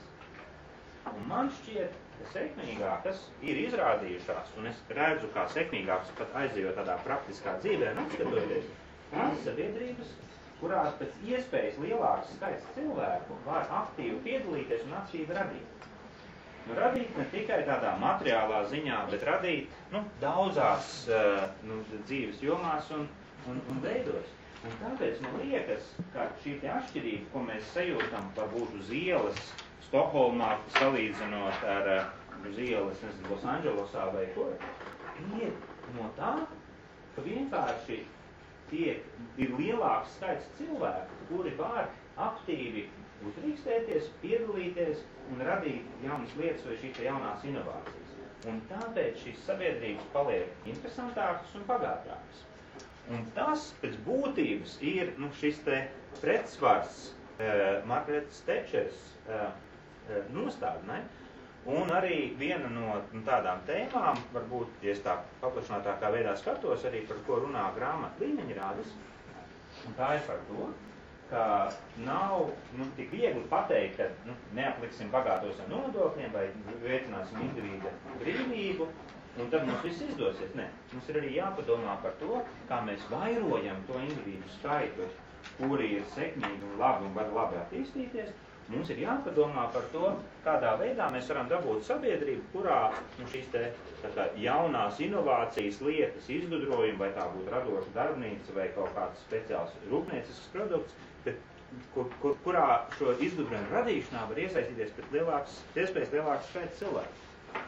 Speaker 3: Un man šķiet, ka sekmīgākas ir izrādījušās, un es redzu, kā sekmīgākas pat aizejot tādā praktiskā dzīvē un apskatoties, tās sabiedrības, kurās pēc iespējas lielāks skaits cilvēku var aktīvi piedalīties un aktīvi radīt. Nu, radīt ne tikai tādā materiālā ziņā, bet radīt nu, daudzās uh, nu, dzīves jomās un, un, un veidos. Un tāpēc man liekas, ka šī te atšķirība, ko mēs sajūtam varbūt uz ielas Stokholmā, salīdzinot ar uh, uz ielas, nezinu, Losandželosā vai kur, ir no tā, ka vienkārši tiek, ir lielāks skaits cilvēku, kuri var aktīvi uzdrīkstēties, piedalīties un radīt jaunas lietas vai šīs jaunās inovācijas. Un tāpēc šīs sabiedrības paliek interesantākas un bagātākas. Un tas pēc būtības ir nu, šis te pretsvars uh, Margaretas Tečeres uh, uh, nostādnē. Un arī viena no nu, tādām tēmām, varbūt, ja es tā paplašinātākā veidā skatos, arī par ko runā grāmata līmeņrādes, un tā ir par to, ka nav nu, tik viegli pateikt, ka nu, neapliksim bagātos ar nodokļiem vai veicināsim individu brīvību, un tad mums viss izdosies. Nē, mums ir arī jāpadomā par to, kā mēs vairojam to individu skaitu, kuri ir sekmīgi un labi un var labi attīstīties. Mums ir jāpadomā par to, kādā veidā mēs varam dabūt sabiedrību, kurā nu, šīs te tā, jaunās inovācijas lietas, izgudrojumi, vai tā būtu radoša darbnīca vai kaut kāds speciāls rūpniecisks produkts, bet, kur, kur, kurā šo izgudrojumu radīšanā var iesaistīties pēc lielāks, iespējas lielāks skaits cilvēku.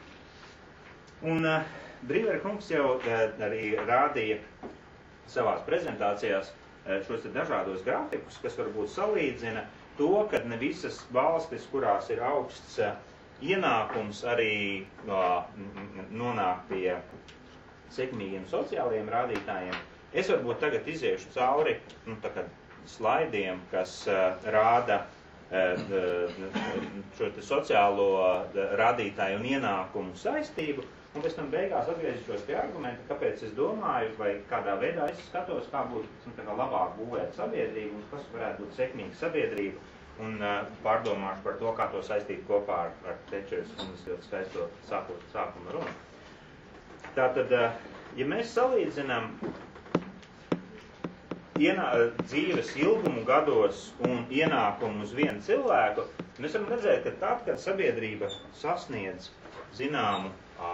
Speaker 3: Un uh, Brīvera kungs jau uh, arī rādīja savās prezentācijās uh, šos te dažādos grafikus, kas varbūt salīdzina to, ka ne visas valstis, kurās ir augsts uh, ienākums, arī uh, nonāk pie sekmīgiem sociālajiem rādītājiem. Es varbūt tagad iziešu cauri nu, tā kā slaidiem, kas uh, rāda uh, šo te sociālo uh, rādītāju un ienākumu saistību, un pēc tam beigās atgriezīšos pie argumenta, kāpēc es domāju, vai kādā veidā es skatos, kā būtu nu, tā kā labāk būvēt sabiedrību, un kas varētu būt sekmīga sabiedrība, un uh, pārdomāšu par to, kā to saistīt kopā ar, ar Tečeres un ļoti skaisto sākot, sākuma runu. Tātad, uh, ja mēs salīdzinām ienā, dzīves ilgumu gados un ienākumu uz vienu cilvēku, mēs varam redzēt, ka tad, kad sabiedrība sasniedz zināmu,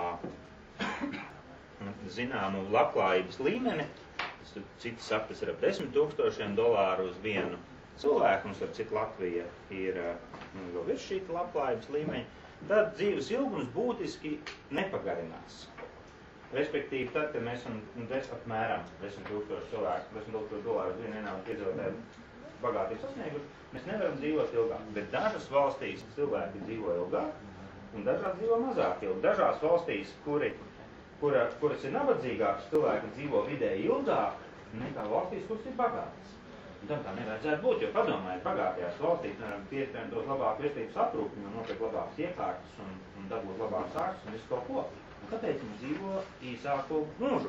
Speaker 3: zināmu labklājības līmeni, citi saka, tas ir ap desmit tūkstošiem dolāru uz vienu cilvēku, un starp citu Latvija ir jau virs šī labklājības līmeņa, tad dzīves ilgums būtiski nepagarinās. Respektīvi, tad, kad mēs esam nu, apmēram desmit tūkstoši cilvēku, desmit tūkstoši dolāru uz vienu ienākumu iedzīvotāju bagātību sasnieguši, mēs nevaram dzīvot ilgāk. Bet dažas valstīs cilvēki dzīvo ilgāk, un dažās dzīvo mazāk ilgi. Dažās valstīs, kuri, kura, kuras ir nabadzīgākas, cilvēki dzīvo vidēji ilgāk nekā valstīs, kuras ir bagātas. Un tam tā nevajadzētu būt, jo padomājiet, bagātajās valstīs, nevaram piespējami tos labāku veselības aprūpi, un nopirkt labākas iekārtas un, un dabūt labākas ārstus un visu kaut ko. Un kāpēc viņi dzīvo īsāku mūžu?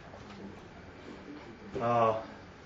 Speaker 3: Uh,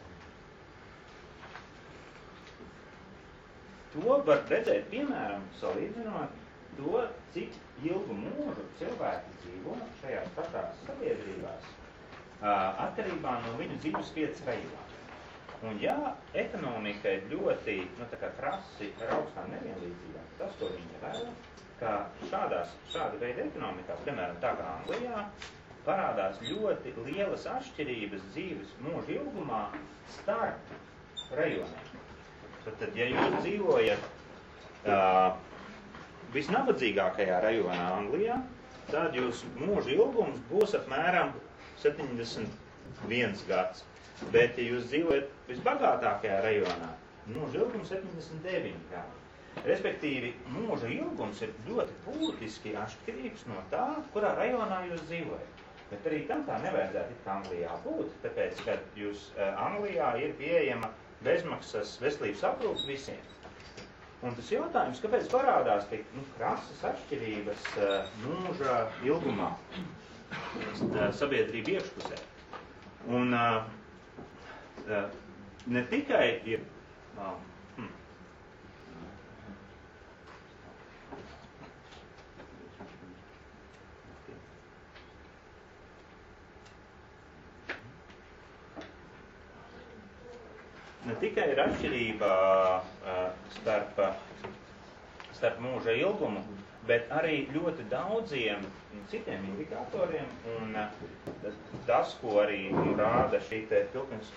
Speaker 3: to var redzēt, piemēram, salīdzinot to, cik ilgu mūžu cilvēki dzīvo šajās pašās sabiedrībās, uh, atkarībā no viņu dzīves vietas rajonā. Un ja ekonomika ir ļoti, nu tā kā krasi ar augstām nevienlīdzībām, tas, ko viņi vēla, ka šādās, šāda veida ekonomikās, piemēram, tā kā Anglijā, parādās ļoti lielas atšķirības dzīves mūža ilgumā starp rajoniem. Tad, ja jūs dzīvojat uh, visnabadzīgākajā rajonā Anglijā, tad jūs mūža ilgums būs apmēram septiņdesmit viens gads. Bet, ja jūs dzīvojat visbagātākajā rajonā, mūža ilgums septiņdesmit deviņi gadi. Respektīvi, mūža ilgums ir ļoti būtiski atšķirīgs no tā, kurā rajonā jūs dzīvojat. Bet arī tam tā nevajadzētu it kā Anglijā būt, tāpēc, ka jūs Anglijā ir pieejama bezmaksas veselības aprūpe visiem. Un tas jautājums, kāpēc parādās tik nu, krasas atšķirības mūža ilgumā sabiedrība iekšpusē. Un uh, ne tikai ir uh, hmm. ne tikai ir atšķirība uh, starp, starp mūža ilgumu, bet arī ļoti daudziem citiem indikatoriem, un tas, ko arī nu, rāda šī te Pilkins,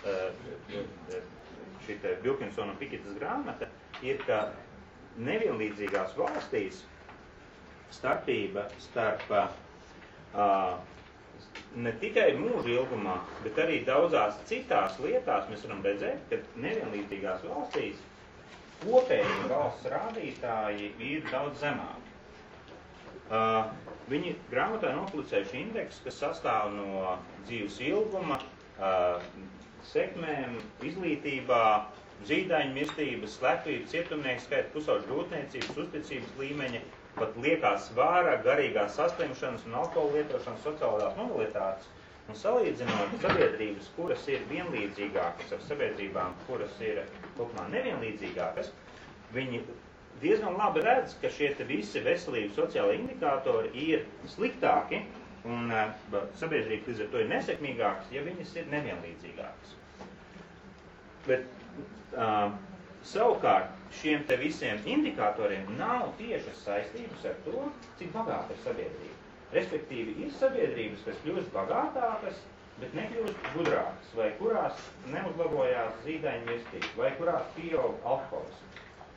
Speaker 3: šī te Wilkinsona un Pikitas grāmata, ir, ka nevienlīdzīgās valstīs starpība starp uh, ne tikai mūža ilgumā, bet arī daudzās citās lietās mēs varam redzēt, ka nevienlīdzīgās valstīs kopēji valsts rādītāji ir daudz zemāki. Uh, viņi grāmatā nopublicējuši indeksu, kas sastāv no dzīves ilguma, uh, sekmēm, izglītībā, zīdaiņu mirstības, slepkavības, cietumnieku skaita, pusauģu grūtniecības, uzticības līmeņa, pat liekās svāra, garīgās saslimšanas un alkohola lietošanas, sociālās mobilitātes. Un salīdzinot sabiedrības, kuras ir vienlīdzīgākas ar sabiedrībām, kuras ir kopumā nevienlīdzīgākas, viņi diezgan labi redz, ka šie te visi veselības sociālai indikātori ir sliktāki un uh, sabiedrība līdz ar to ir nesekmīgākas, ja viņas ir nevienlīdzīgākas. Bet uh, savukārt šiem te visiem indikatoriem nav tiešas saistības ar to, cik bagāta ir sabiedrība. Respektīvi, ir sabiedrības, kas kļūst bagātākas, bet nekļūst gudrākas, vai kurās neuzlabojās zīdaiņu mirstība, vai kurās pieaug alkoholisms.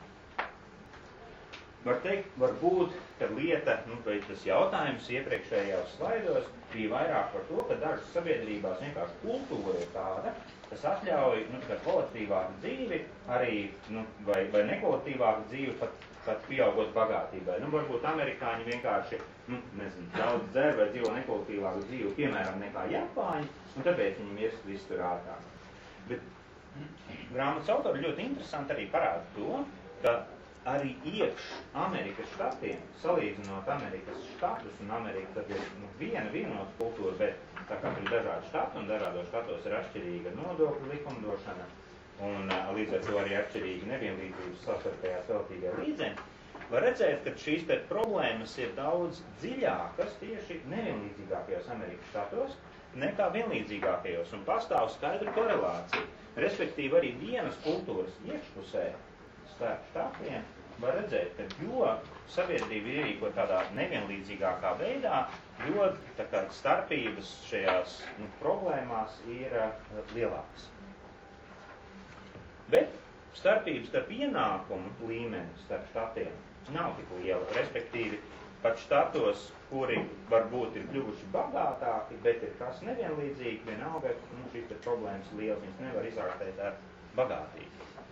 Speaker 3: Var teikt, varbūt, ka lieta, nu, vai tas jautājums iepriekšējās slaidos bija vairāk par to, ka dažas sabiedrībās vienkārši kultūra ir tāda, kas atļauj, nu, ka kolektīvāku dzīvi, arī, nu, vai, vai nekolektīvāku dzīvi pat, pat pieaugot bagātībai. Nu, varbūt amerikāņi vienkārši, nu, nezinu, daudz dzer vai dzīvo nekolektīvāku dzīvi, piemēram, nekā Japāņi, un tāpēc viņi mirst visu tur ātrāk. Bet grāmatas autori ļoti interesanti arī parāda to, ka arī iekš Amerikas štatiem, salīdzinot Amerikas štatus, un Amerika tad ir nu, viena vienota kultūra, bet tā kā ir dažādi štati, un dažādos štatos ir atšķirīga nodokļu likumdošana, un līdz ar to arī atšķirīga nevienlīdzības savstarpējās veltīgie līdzekļi, var redzēt, ka šīs te problēmas ir daudz dziļākas tieši nevienlīdzīgākajos Amerikas štatos, nekā vienlīdzīgākajos, un pastāv skaidra korelācija. Respektīvi arī vienas kultūras iekšpusē starp štatiem var redzēt, ka jo sabiedrība ir ierīko tādā nevienlīdzīgākā veidā, jo tā kā starpības šajās nu, problēmās ir uh, lielākas. Bet starpības starp ienākumu līmeni starp štatiem nav tik liela. Respektīvi, pat štatos, kuri varbūt ir kļuvuši bagātāki, bet ir kas nevienlīdzīgi, vienalga, nu, šīs problēmas lielas, viņas nevar izārstēt ar bagātību.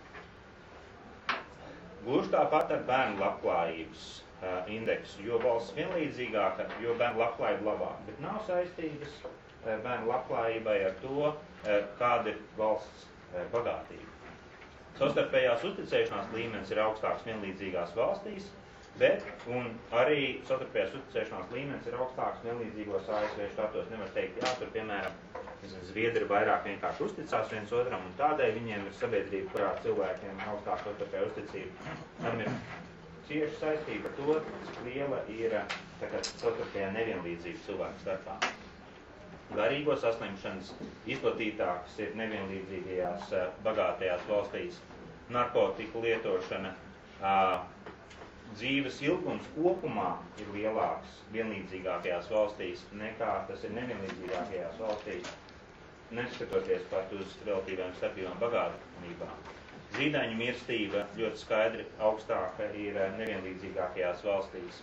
Speaker 3: Gluži tāpat ar bērnu labklājības uh, indeksu, jo valsts vienlīdzīgāka, jo bērnu labklājība labāka, bet nav saistības uh, bērnu labklājībai ar to, uh, kāda ir valsts uh, bagātība. Savstarpējās uzticēšanās līmenis ir augstāks vienlīdzīgās valstīs, bet, un arī savstarpējās uzticēšanās līmenis ir augstāks vienlīdzīgos A S V štatos. Nevar teikt, jā, tur, piemēram, Zviedri vairāk vienkārši uzticās viens otram, un tādēļ viņiem ir sabiedrība, kurā cilvēkiem augstāka savstarpējā uzticība. Tam ir cieši saistība ar to, cik liela ir savstarpējā nevienlīdzība cilvēku starpā. Garīgo saslimšanas izplatītākas ir nevienlīdzīgajās bagātajās valstīs. Narkotiku lietošana, dzīves ilgums kopumā ir lielāks vienlīdzīgākajās valstīs nekā tas ir nevienlīdzīgākajās valstīs, neskatoties pat uz relatīvām starpībām bagātībām. Zīdaiņu mirstība ļoti skaidri augstāka ir nevienlīdzīgākajās valstīs.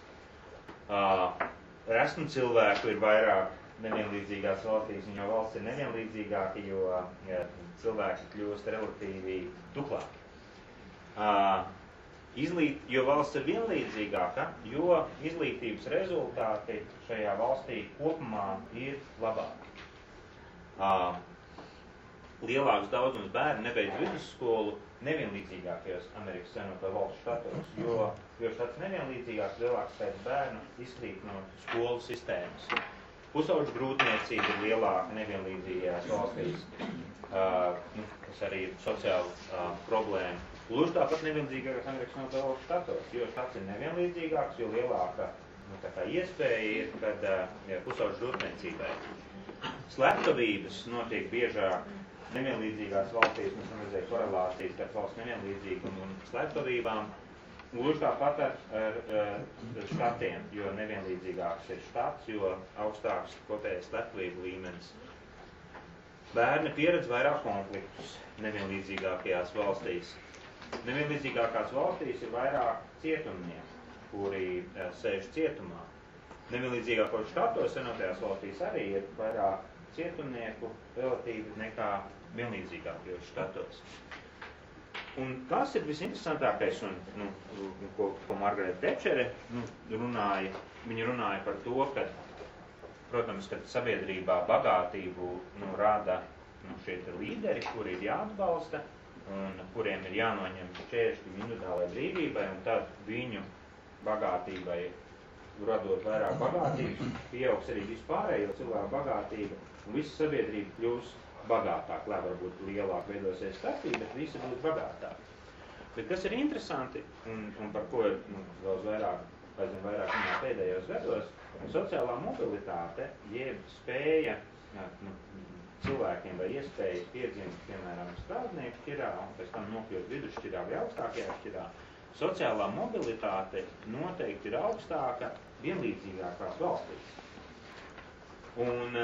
Speaker 3: Resnu cilvēku ir vairāk nevienlīdzīgās valstīs, un jo valsts ir nevienlīdzīgāka, jo ja, cilvēki kļūst relatīvi tuklāki. Izlīt, jo valsts ir vienlīdzīgāka, jo izglītības rezultāti šajā valstī kopumā ir labāki. Uh, lielāks daudzums bērnu nebeidz vidusskolu nevienlīdzīgākajos Amerikas Savienoto Valstu štatos, jo, jo štats nevienlīdzīgāks, lielāks skaits bērnu izkrīt no skolu sistēmas. Pusauģu grūtniecība ir lielāka nevienlīdzīgajās valstīs, uh, nu, kas arī ir sociāla uh, problēma. Gluži tāpat nevienlīdzīgākās Amerikas Savienoto Valstu štatos, jo štats ir nevienlīdzīgāks, jo lielāka nu, tā kā iespēja ir, kad uh, ja, pusauģu grūtniecībai. Slepkavības notiek biežāk nevienlīdzīgās valstīs, mēs varam redzēt korelācijas starp valsts nevienlīdzīgumu un slepkavībām. Gluži tāpat ar, ar, ar štatiem, jo nevienlīdzīgāks ir štats, jo augstāks kopējais slepkavību līmenis. Bērni pieredz vairāk konfliktus nevienlīdzīgākajās valstīs. Nevienlīdzīgākās valstīs ir vairāk cietumnieku, kuri sēž cietumā. Nevienlīdzīgākos štatos, Savienotajās valstīs arī ir vairāk cietumnieku relatīvi nekā vienlīdzīgākajos štatos. Un tas ir visinteresantākais, un, nu, ko, ko Margareta Tečere nu, runāja. Viņa runāja par to, ka, protams, ka sabiedrībā bagātību nu, rada nu, šie līderi, kuri ir jāatbalsta, un kuriem ir jānoņem šķēršļi individuālai brīvībai, un tad viņu bagātībai radot vairāk bagātības, pieaugs arī vispārējo cilvēku bagātība, un visa sabiedrība kļūs bagātāk, lai varbūt lielāk veidosies starpība, bet visi būs bagātāki. Bet kas ir interesanti, un, un par ko ir nu, vēl vairāk, aizvien vairāk minēt pēdējos gados, sociālā mobilitāte, jeb spēja nu, cilvēkiem vai iespēja piedzimt, piemēram, strādnieku šķirā, un pēc tam nokļūt vidusšķirā vai augstākajā šķirā. Sociālā mobilitāte noteikti ir augstāka vienlīdzīgākās valstīs. Un,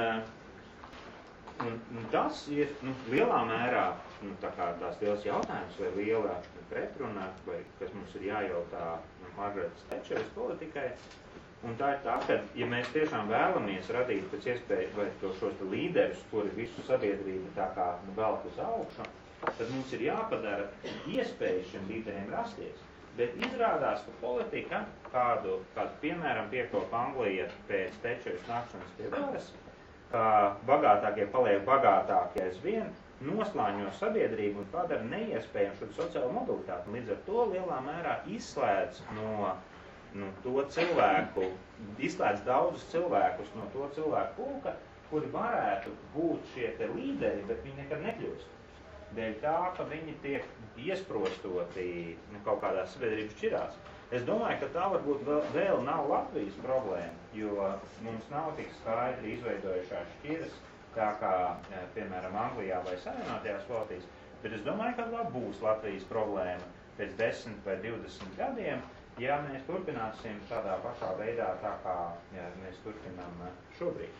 Speaker 3: un, un tas ir nu, lielā mērā nu, tā kā tās liels jautājums vai liela pretruna, vai kas mums ir jājautā nu, Margaretas Tečeres politikai. Un tā ir tā, ka, ja mēs tiešām vēlamies radīt pēc iespēju vai to šos līderus, kuri visu sabiedrību tā kā nu, velk uz augšu, tad mums ir jāpadara iespējas šiem līderiem rasties. Bet izrādās, ka politika, kādu, kādu piemēram piekopa Anglija pēc Tečeres nākšanas pie varas, ka bagātākie paliek bagātākie aizvien, noslāņo sabiedrību un padara neiespējamu šo sociālo mobilitāti. Un līdz ar to lielā mērā izslēdz no nu, to cilvēku, izslēdz daudzus cilvēkus no to cilvēku pulka, kuri varētu būt šie te līderi, bet viņi nekad nekļūst. Dēļ tā, ka viņi tiek iesprostoti nu, kaut kādās sabiedrības šķirās. Es domāju, ka tā varbūt vēl, vēl nav Latvijas problēma, jo mums nav tik skaidri izveidojušās šķiras tā kā, piemēram, Anglijā vai Savienotajās valstīs, bet es domāju, ka vēl būs Latvijas problēma pēc desmit vai divdesmit gadiem, ja mēs turpināsim tādā pašā veidā, tā kā ja mēs turpinām šobrīd.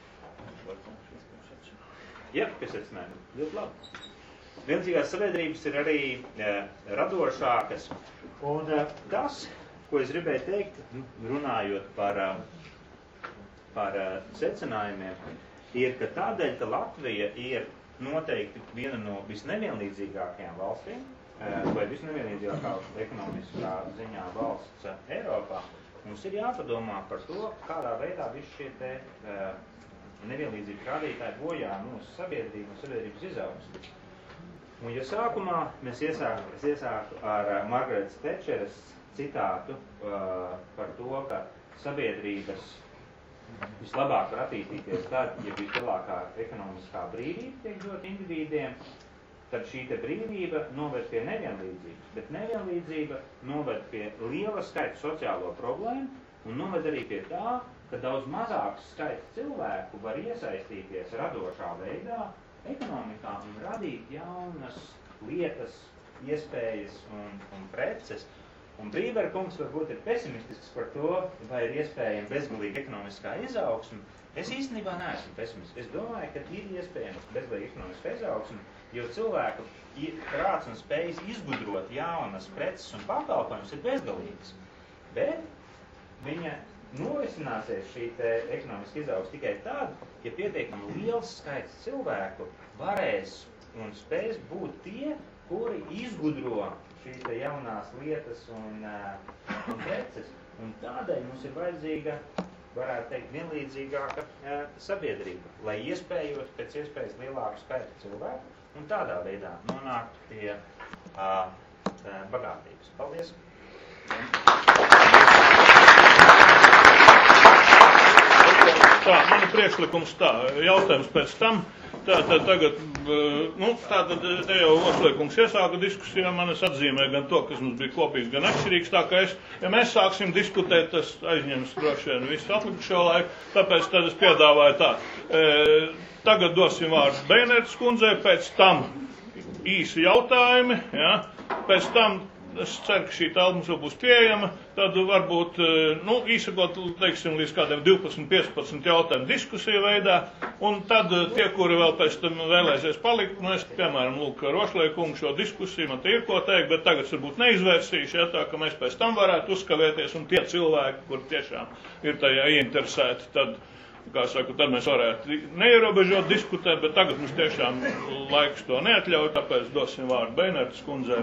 Speaker 3: Jā, pie secinājuma. Ļoti labi. Vienlīdzīgās sabiedrības ir arī e, radošākas. Un e, tas, ko es gribēju teikt, runājot par, par e, secinājumiem, ir, ka tādēļ, ka Latvija ir noteikti viena no visnevienlīdzīgākajām valstīm, e, vai visnevienlīdzīgākā ekonomiskā ziņā valsts Eiropā, mums ir jāpadomā par to, kādā veidā visi šie te e, nevienlīdzības rādītāji bojā mūsu sabiedrību un sabiedrības izaugsmi. Un ja sākumā mēs iesāku, es iesāku ar Margaretas Tečeras citātu uh, par to, ka sabiedrības vislabāk var attīstīties tad, ja vislielākā ekonomiskā brīvība tiek dot individiem, tad šī te brīvība noved pie nevienlīdzības, bet nevienlīdzība noved pie liela skaita sociālo problēmu un noved arī pie tā, ka daudz mazāks skaits cilvēku var iesaistīties radošā veidā ekonomikā un radīt jaunas lietas, iespējas un, un preces. Un Brīvera kungs varbūt ir pesimistisks par to, vai ir iespējama bezgalīga ekonomiskā izaugsme. Es īstenībā neesmu pesimistisks. Es domāju, ka ir iespējama bezgalīga ekonomiskā izaugsme, jo cilvēku prāts un spējas izgudrot jaunas preces un pakalpojumus ir bezgalīgas. Bet viņa norisināsies šī te ekonomiska izaugsme tikai tad, ja pietiekami liels skaits cilvēku varēs un spēs būt tie, kuri izgudro šīs te jaunās lietas un, uh, un preces. Un tādēļ mums ir vajadzīga, varētu teikt, vienlīdzīgāka uh, sabiedrība, lai iespējot pēc iespējas lielāku skaitu cilvēku un tādā veidā nonākt pie uh, uh, bagātības. Paldies!
Speaker 1: Tā, mani priekšlikums tā, jautājums pēc tam, tā, tā tagad, nu, tā tad te jau Oslēkungs iesāka diskusijā, man es atzīmēju gan to, kas mums bija kopīgs, gan atšķirīgs, tā ka es, ja mēs sāksim diskutēt, tas aizņems droši vien visu atlikušo laiku, tāpēc tad es piedāvāju tā, e, tagad dosim vārdu Beinertas kundzei, pēc tam īsi jautājumi, ja, pēc tam es ceru, ka šī telpa mums vēl būs pieejama, tad varbūt, nu, īsakot, teiksim, līdz kādiem divpadsmit piecpadsmit jautājumu diskusiju veidā, un tad tie, kuri vēl pēc tam vēlēsies palikt, nu, es, piemēram, lūk, Rošlēkungu šo diskusiju, man te ir ko teikt, bet tagad varbūt neizvērsīšu, ja, tā, ka mēs pēc tam varētu uzskavēties, un tie cilvēki, kur tiešām ir tajā ieinteresēti, tad, kā saku, tad mēs varētu neierobežot diskutēt, bet tagad mums tiešām laiks to neatļauj, tāpēc dosim vārdu Beinertas kundzei.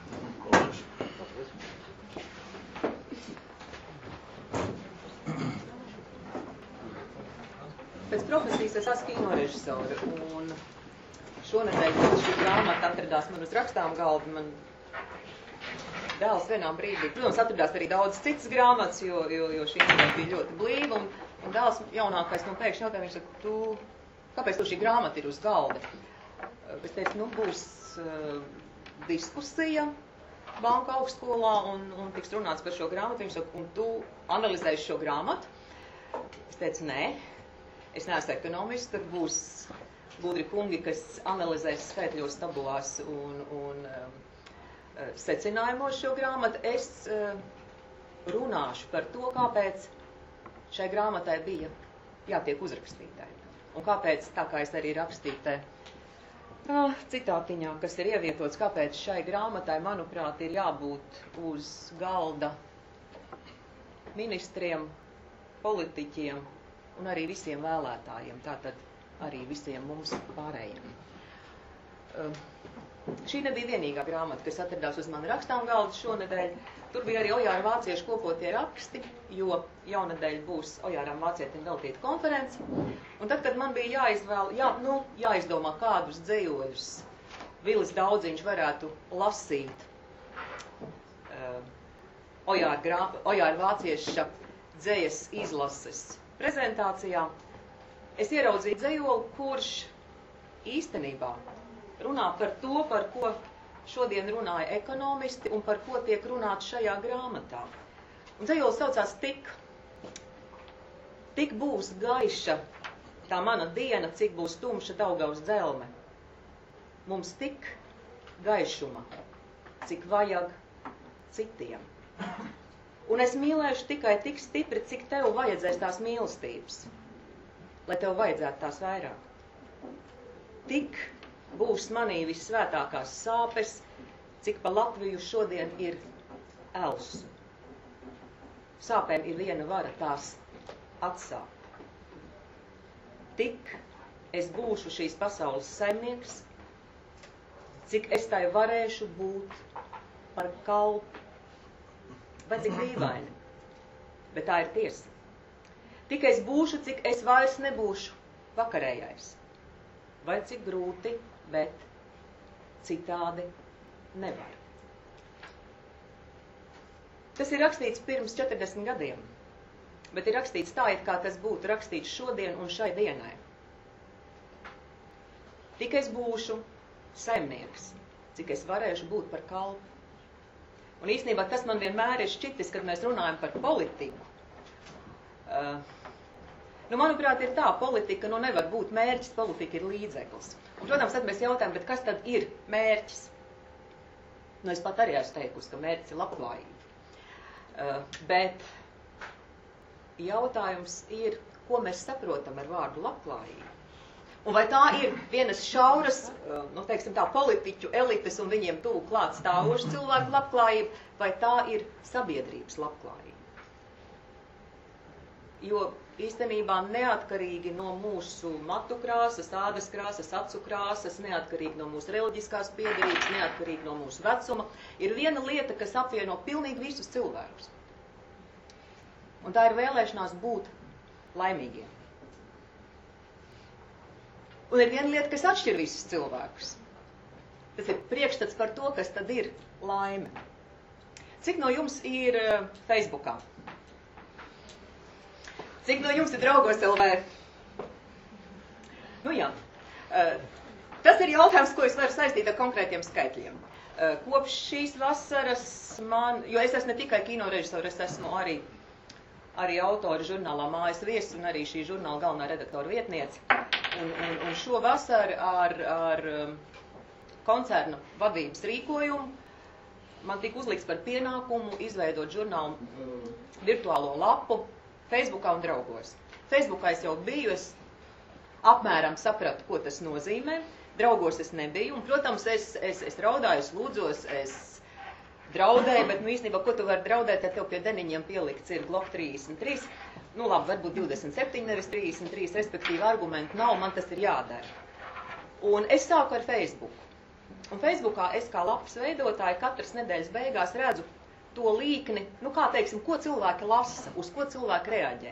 Speaker 6: Pēc profesijas es esmu kinorežisore, un šonedēļ, kad šī grāmata atradās man uz rakstām galda, man dēls vienā brīdī, protams, atradās arī daudz citas grāmatas, jo, jo, jo šī nedēļa bija ļoti blīva, un, un dēls jaunākais man pēkšņi jautāja, viņš saka, tu, kāpēc tu šī grāmata ir uz galda? Es teicu, nu, būs uh, diskusija banka augstskolā, un, un tiks runāts par šo grāmatu. Viņš saka, un tu analizēsi šo grāmatu? Es teicu, nē, es neesmu ekonomists, tad būs gudri kungi, kas analizēs skaitļos, tabulās un, un um, secinājumos šo grāmatu. Es uh, runāšu par to, kāpēc šai grāmatai bija jātiek uzrakstītai. Un kāpēc, tā kā es arī rakstītē, citātiņā, kas ir ievietots, kāpēc šai grāmatai, manuprāt, ir jābūt uz galda ministriem, politiķiem un arī visiem vēlētājiem, tātad arī visiem mums pārējiem. Šī nebija vienīgā grāmata, kas atradās uz mani rakstām galda šonedēļ. Tur bija arī Ojāra Vācieša kopotie raksti, jo jaunadēļ būs Ojāram Vācietim veltīta konference. Un tad, kad man bija jāizvēl, jā, nu, jāizdomā, kādus dzejoļus Vilis Daudziņš varētu lasīt uh, Ojāra, grā, Ojāra Vācieša dzejas izlases prezentācijā, es ieraudzīju dzejoli, kurš īstenībā runā par to, par ko šodien runāja ekonomisti un par ko tiek runāts šajā grāmatā. Un dzejols saucās tik, tik būs gaiša tā mana diena, cik būs tumša Daugavas dzelme. Mums tik gaišuma, cik vajag citiem. Un es mīlēšu tikai tik stipri, cik tev vajadzēs tās mīlestības, lai tev vajadzētu tās vairāk. Tik būs manī vissvētākās sāpes, cik pa Latviju šodien ir els. Sāpēm ir viena vara, tās atsāp. Tik es būšu šīs pasaules saimnieks, cik es tai varēšu būt par kalpu. Vai cik dīvaini, bet tā ir tiesa. Tik es būšu, cik es vairs nebūšu vakarējais. Vai cik grūti, bet citādi nevar. Tas ir rakstīts pirms četrdesmit gadiem, bet ir rakstīts tā, it kā tas būtu rakstīts šodien un šai dienai. Tik es būšu saimnieks, cik es varēšu būt par kalpu. Un īstenībā tas man vienmēr ir šķitis, kad mēs runājam par politiku. Uh, nu, manuprāt, ir tā, politika nu nevar būt mērķis, politika ir līdzeklis. Un, protams, tad mēs jautājam, bet kas tad ir mērķis? Nu, es pat arī esmu teikusi, ka mērķis ir labklājība. Uh, bet jautājums ir, ko mēs saprotam ar vārdu labklājība? Un vai tā ir vienas šauras, nu, teiksim tā, politiķu elites un viņiem tuvu klāt stāvošu cilvēku labklājība, vai tā ir sabiedrības labklājība? Jo īstenībā neatkarīgi no mūsu matu krāsas, ādas krāsas, acu krāsas, neatkarīgi no mūsu reliģiskās piederības, neatkarīgi no mūsu vecuma, ir viena lieta, kas apvieno pilnīgi visus cilvēkus. Un tā ir vēlēšanās būt laimīgiem. Un ir viena lieta, kas atšķir visus cilvēkus. Tas ir priekšstats par to, kas tad ir laime. Cik no jums ir uh, Facebookā? Cik no jums ir draugos L V? Nu jā. Uh, tas ir jautājums, ko es varu saistīt ar konkrētiem skaitļiem. Uh, kopš šīs vasaras man, jo es esmu ne tikai kinorežisori, es esmu arī, arī autori žurnālā Mājas viesis un arī šī žurnāla galvenā redaktora vietniece. Un, un, un šo vasaru ar, ar koncernu vadības rīkojumu man tika uzlikts par pienākumu izveidot žurnālu virtuālo lapu Facebookā un draugos. Facebookā es jau biju, es apmēram sapratu, ko tas nozīmē. Draugos es nebiju, un, protams, es, es, es raudāju, es lūdzos, es draudēju, bet, nu, īstenībā, ko tu vari draudēt, ja tev pie deniņiem pielikts ir Glock trīsdesmit trīs. Nu, labi, varbūt divdesmit septiņi, nevis trīsdesmit trīs, respektīvi argumentu nav, man tas ir jādara. Un es sāku ar Facebook. Un Facebookā es kā lapas veidotāja katras nedēļas beigās redzu to līkni, nu, kā teiksim, ko cilvēki lasa, uz ko cilvēki reaģē.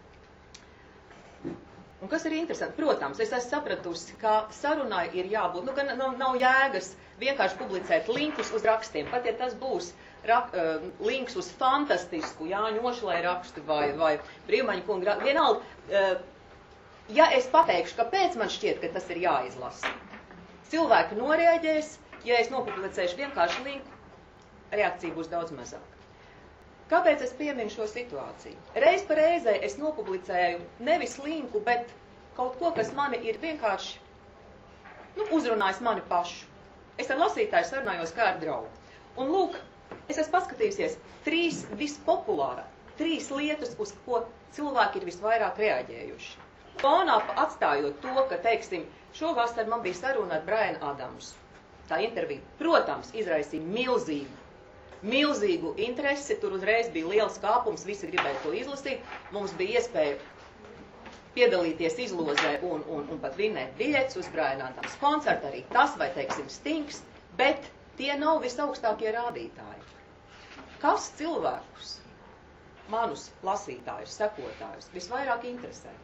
Speaker 6: Un kas ir interesanti? Protams, es esmu sapratusi, ka sarunai ir jābūt, nu, ka nav, nav jēgas vienkārši publicēt linkus uz rakstiem, pat ja tas būs Rak, uh, links uz fantastisku Jāņu Ošlai rakstu vai, vai Brīvmaņa kunga rakstu. Vienalga, uh, ja es pateikšu, kāpēc man šķiet, ka tas ir jāizlasa, cilvēki noreaģēs, ja es nopublicēšu vienkārši linku, reakcija būs daudz mazāk. Kāpēc es pieminu šo situāciju? Reiz pa reizē es nopublicēju nevis linku, bet kaut ko, kas mani ir vienkārši nu, uzrunājis mani pašu. Es ar lasītāju sarunājos kā ar draugu. Un lūk, es esmu paskatījusies trīs vispopulārā, trīs lietas, uz ko cilvēki ir visvairāk reaģējuši. Fonā atstājot to, ka, teiksim, šovasar man bija saruna ar Brianu Adamsu. Tā intervija, protams, izraisīja milzīgu, milzīgu interesi, tur uzreiz bija liels kāpums, visi gribēja to izlasīt, mums bija iespēja piedalīties izlozē un, un, un pat vinnēt biļetes uz Brianu Adamsu koncertu, arī tas, vai, teiksim, Stings, bet tie nav visaugstākie rādītāji. Kas cilvēkus, manus lasītājus, sekotājus, visvairāk interesē?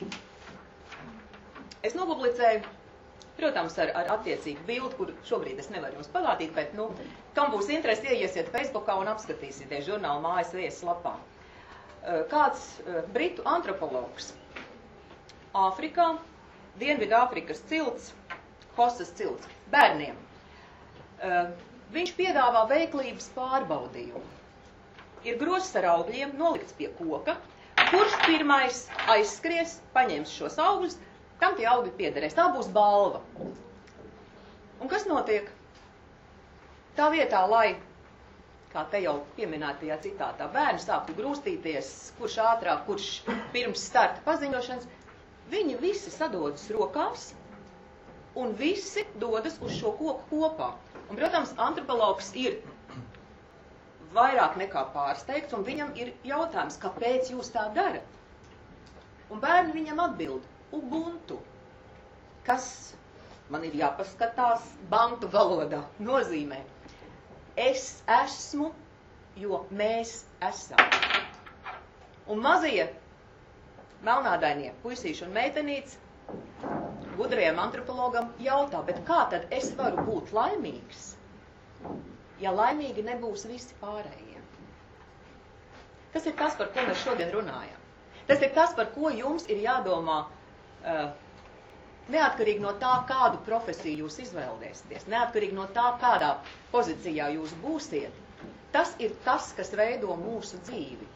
Speaker 6: Es nopublicēju, protams, ar, ar attiecīgu bildi, kur šobrīd es nevaru jums parādīt, bet, nu, kam būs interesi, ieiesiet Facebookā un apskatīsieties žurnāla Mājas viesis lapā. Kāds britu antropologs Āfrikā, Dienvidāfrikas cilts, Hosas cilts, bērniem. Uh, viņš piedāvā veiklības pārbaudījumu. Ir grozs ar augļiem, nolikts pie koka, kurš pirmais aizskries, paņems šos augļus, tam tie augļi piederēs. Tā būs balva. Un kas notiek? Tā vietā, lai, kā te jau pieminētajā citātā, bērni sāktu grūstīties, kurš ātrāk, kurš pirms starta paziņošanas, viņi visi sadodas rokās un visi dodas uz šo koku kopā. Un, protams, antropologs ir vairāk nekā pārsteigts, un viņam ir jautājums, kāpēc jūs tā darat? Un bērni viņam atbild, ubuntu, kas man ir jāpaskatās bantu valodā, nozīmē. Es esmu, jo mēs esam. Un mazie melnādainie puisīši un meitenītes gudrajam antropologam jautā, bet kā tad es varu būt laimīgs, ja laimīgi nebūs visi pārējie? Tas ir tas, par ko mēs šodien runājam. Tas ir tas, par ko jums ir jādomā uh, neatkarīgi no tā, kādu profesiju jūs izvēlēsieties, neatkarīgi no tā, kādā pozīcijā jūs būsiet. Tas ir tas, kas veido mūsu dzīvi.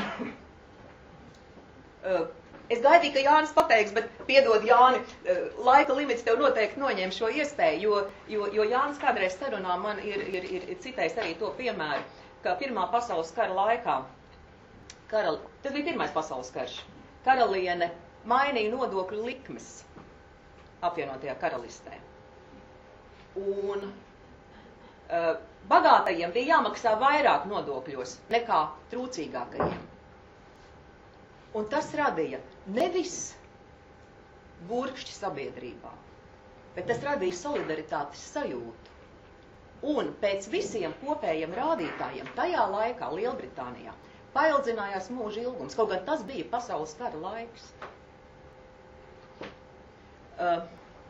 Speaker 6: Uh, es gaidīju, ka Jānis pateiks, bet piedod, Jāni, uh, laika limits tev noteikti noņem šo iespēju, jo, jo, jo Jānis kādreiz sarunā man ir, ir, ir, ir citējis arī to piemēru, ka Pirmā pasaules kara laikā, karal, tas bija Pirmais pasaules karš, karaliene mainīja nodokļu likmes apvienotajā karalistē. Un uh, bagātajiem bija jāmaksā vairāk nodokļos nekā trūcīgākajiem. Un tas radīja nevis burkšķi sabiedrībā, bet tas radīja solidaritātes sajūtu. Un pēc visiem kopējiem rādītājiem tajā laikā Lielbritānijā paildzinājās mūža ilgums, kaut gan tas bija pasaules kara laiks. Uh,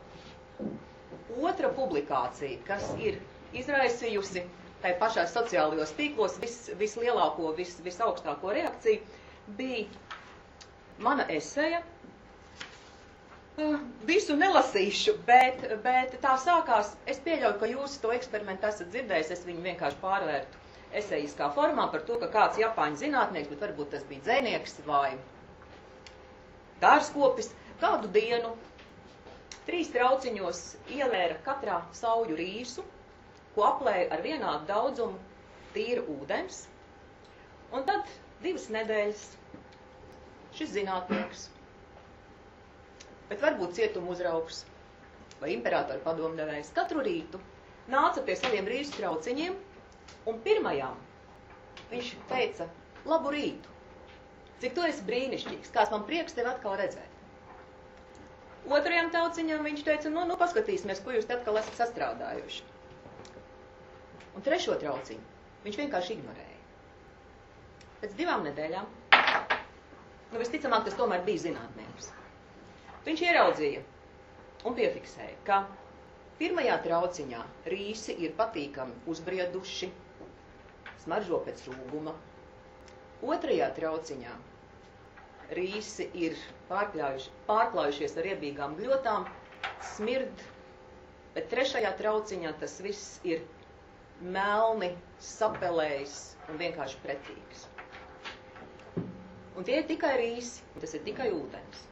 Speaker 6: otra publikācija, kas ir izraisījusi tai pašā sociālajos tīklos vis, vislielāko, vis, visaugstāko reakciju, bija mana eseja. Uh, visu nelasīšu, bet, bet tā sākās, es pieļauju, ka jūs to eksperimentu esat dzirdējis, es viņu vienkārši pārvērtu esejiskā formā par to, ka kāds japāņu zinātnieks, bet varbūt tas bija dzejnieks vai dārzkopis, kādu dienu trīs trauciņos ielēra katrā sauju rīsu, ko aplēja ar vienādu daudzumu tīra ūdens. Un tad divas nedēļas šis zinātnieks, bet varbūt cietuma uzraugs vai imperatora padomdevējs, katru rītu nāca pie saviem rīsu trauciņiem, un pirmajām viņš teica, labu rītu, cik tu esi brīnišķīgs, kāds man prieks tevi atkal redzēt. Otrajam tauciņam viņš teica, nu, nu paskatīsimies, ko jūs te atkal esat sastrādājuši. Un trešo trauciņu viņš vienkārši ignorēja. Pēc divām nedēļām, nu visticamāk, tas tomēr bija zinātnieks. Viņš ieraudzīja un piefiksēja, ka pirmajā trauciņā rīsi ir patīkami uzbrieduši, smaržo pēc rūguma. Otrajā trauciņā rīsi ir pārkļaujuši, pārklājušies ar iebīgām gļotām, smird, bet trešajā trauciņā tas viss ir melni, sapelējis un vienkārši pretīgs. Un tie ir tikai rīsi, un tas ir tikai ūdens.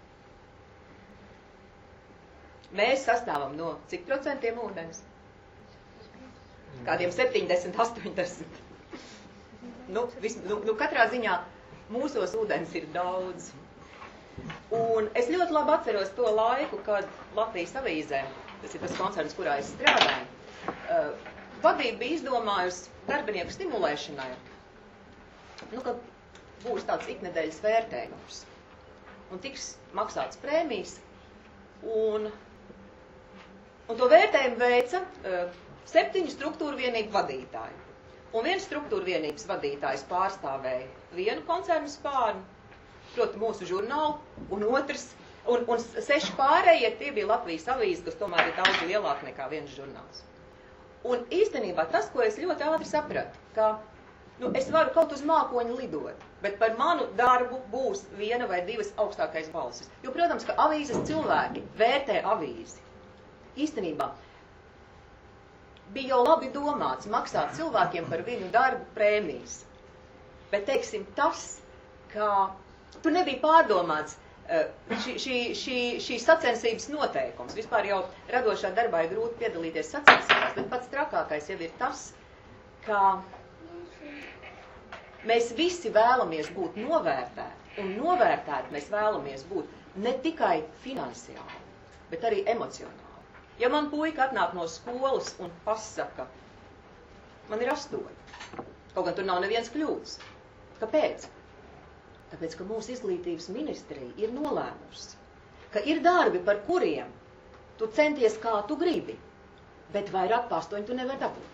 Speaker 6: Mēs sastāvam no cik procentiem ūdens? Kādiem septiņdesmit, astoņdesmit. Nu, vis, nu, nu, katrā ziņā mūsos ūdens ir daudz. Un es ļoti labi atceros to laiku, kad Latvijas avīzē, tas ir tas koncerns, kurā es strādāju, uh, vadība bija izdomājusi darbinieku stimulēšanai, nu, ka būs tāds iknedēļas vērtējums. Un tiks maksāts prēmijas, un, un to vērtējumu veica uh, septiņu struktūru vienību vadītāju. Un viens struktūra vienības vadītājs pārstāvēja vienu koncernu spārnu, proti mūsu žurnālu, un otrs, un, un seši pārējie, tie bija Latvijas avīze, kas tomēr ir daudz lielāk nekā viens žurnāls. Un īstenībā tas, ko es ļoti ātri sapratu, ka nu, es varu kaut uz mākoņu lidot, bet par manu darbu būs viena vai divas augstākais balsis. Jo, protams, ka avīzes cilvēki vērtē avīzi. Īstenībā bija jau labi domāts maksāt cilvēkiem par viņu darbu prēmijas. Bet, teiksim, tas, ka tur nebija pārdomāts šī, šī, šī, šī sacensības noteikums. Vispār jau radošā darbā ir grūti piedalīties sacensībās, bet pats trakākais jau ir tas, ka mēs visi vēlamies būt novērtēti, un novērtēti mēs vēlamies būt ne tikai finansiāli, bet arī emocionāli. Ja man puika atnāk no skolas un pasaka, man ir astoņi, kaut gan tur nav neviens kļūdas. Kāpēc? Tāpēc, ka mūsu izglītības ministrija ir nolēmusi, ka ir darbi, par kuriem tu centies kā tu gribi, bet vairāk pa astoņi tu nevar dabūt.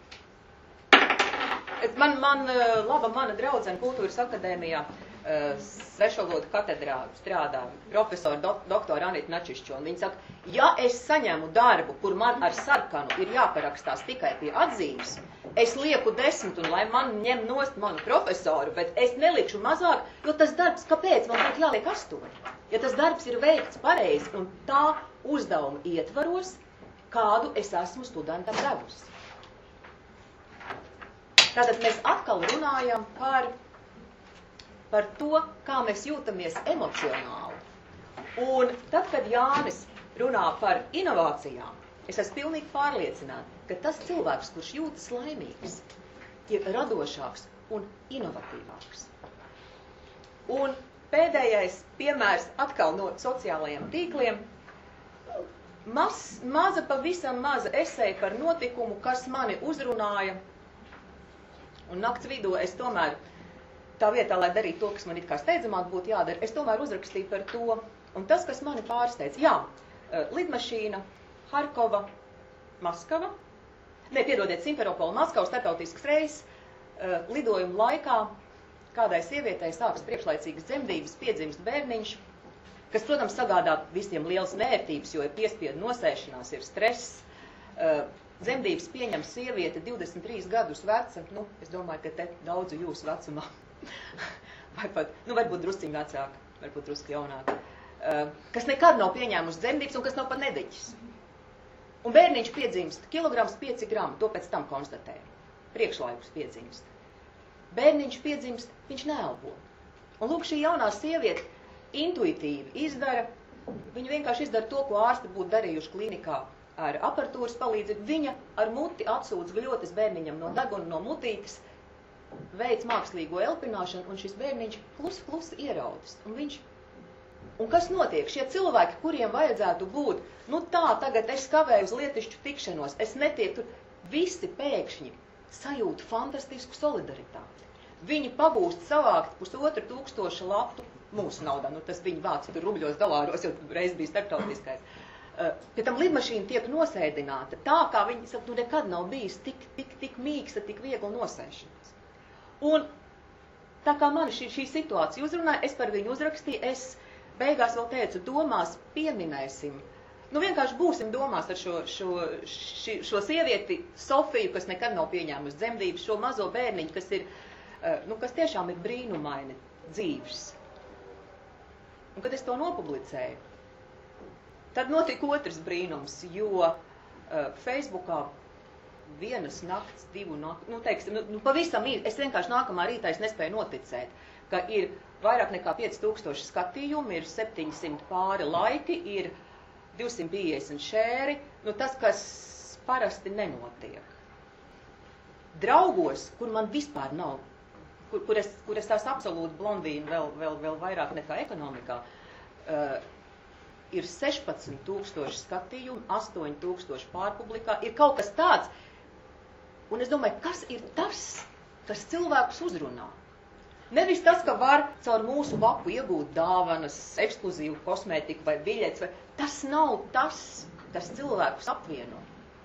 Speaker 6: Man, man laba mana draudzene Kultūras akadēmijā svešvalodu katedrā strādā profesora do, doktora Anita Načišķo, un viņa saka, ja es saņemu darbu, kur man ar sarkanu ir jāparakstās tikai pie atzīmes, es lieku desmit, un lai man ņem nost manu profesoru, bet es nelikšu mazāk, jo tas darbs, kāpēc man būtu jāliek astoņi? Ja tas darbs ir veikts pareizi un tā uzdevuma ietvaros, kādu es esmu studentam devusi. Tātad mēs atkal runājam par par to, kā mēs jūtamies emocionāli. Un tad, kad Jānis runā par inovācijām, es esmu pilnīgi pārliecināta, ka tas cilvēks, kurš jūtas laimīgs, ir radošāks un inovatīvāks. Un pēdējais piemērs atkal no sociālajiem tīkliem. Mas, maza, pavisam maza eseja par notikumu, kas mani uzrunāja. Un nakts vidū es tomēr tā vietā, lai darītu to, kas man it kā steidzamāk būtu jādara, es tomēr uzrakstīju par to. Un tas, kas mani pārsteidz, jā, lidmašīna, Harkova, Maskava, ne, piedodiet, Simferopola, Maskava, starptautisks reis, lidojuma laikā kādai sievietei sākas priekšlaicīgas dzemdības, piedzimst bērniņš, kas, protams, sagādā visiem lielas nērtības, jo ir piespiedu nosēšanās, ir stress. Dzemdības pieņem sieviete divdesmit trīs gadus veca, nu, es domāju, ka te daudzu jūsu vecumā. Vai pat, nu, varbūt drusciņ vecāka, varbūt drusku jaunāka, uh, kas nekad nav pieņēmusi dzemdības un kas nav pat nediķis. Un bērniņš piedzimst kilograms pieci grami, to pēc tam konstatēja. Priekšlaikus piedzimst. Bērniņš piedzimst, viņš neelpo. Un lūk, šī jaunā sieviete intuitīvi izdara, viņa vienkārši izdara to, ko ārsti būtu darījuši klinikā ar aparatūras palīdzību. Viņa ar muti atsūdz gļotes bērniņam no deguna, no mutītes, veids mākslīgo elpināšanu, un šis bērniņš klusi, klusi ieraudas. Un viņš, un kas notiek? Šie cilvēki, kuriem vajadzētu būt, nu tā, tagad es kavēju uz lietišķu tikšanos, es netieku tur, visi pēkšņi sajūt fantastisku solidaritāti. Viņi pagūst savākt pusotru tūkstoša latu mūsu naudā, nu tas viņi vāc tur rubļos, dolāros, jo reiz bija starptautiskais. Uh, pie tam lidmašīna tiek nosēdināta tā, kā viņi saka, nu nekad nav bijis tik, tik, tik mīksta, tik viegli nosēšanās. Un tā kā man šī, šī situācija uzrunāja, es par viņu uzrakstīju, es beigās vēl teicu, domās pieminēsim, nu vienkārši būsim domās ar šo, šo, ši, šo sievieti Sofiju, kas nekad nav pieņēmusi dzemdības, šo mazo bērniņu, kas ir, nu, kas tiešām ir brīnumaini dzīves. Un kad es to nopublicēju, tad notika otrs brīnums, jo uh, Facebookā vienas nakts, divu nakts, nu, teiksim, nu, nu, pavisam īsti, es vienkārši nākamā rītā es nespēju noticēt, ka ir vairāk nekā pieci tūkstoši skatījumi, ir septiņsimt pāri laiki, ir divsimt piecdesmit šēri, nu, tas, kas parasti nenotiek. Draugos, kur man vispār nav, kur, kur, es, kur es tās absolūti blondīna vēl, vēl, vēl vairāk nekā ekonomikā, uh, ir sešpadsmit tūkstoši skatījumu, astoņi tūkstoši pārpublikā, ir kaut kas tāds. Un es domāju, kas ir tas, kas cilvēkus uzrunā? Nevis tas, ka var caur mūsu vapu iegūt dāvanas, ekskluzīvu kosmētiku vai biļetes, vai tas nav tas, kas cilvēkus apvieno.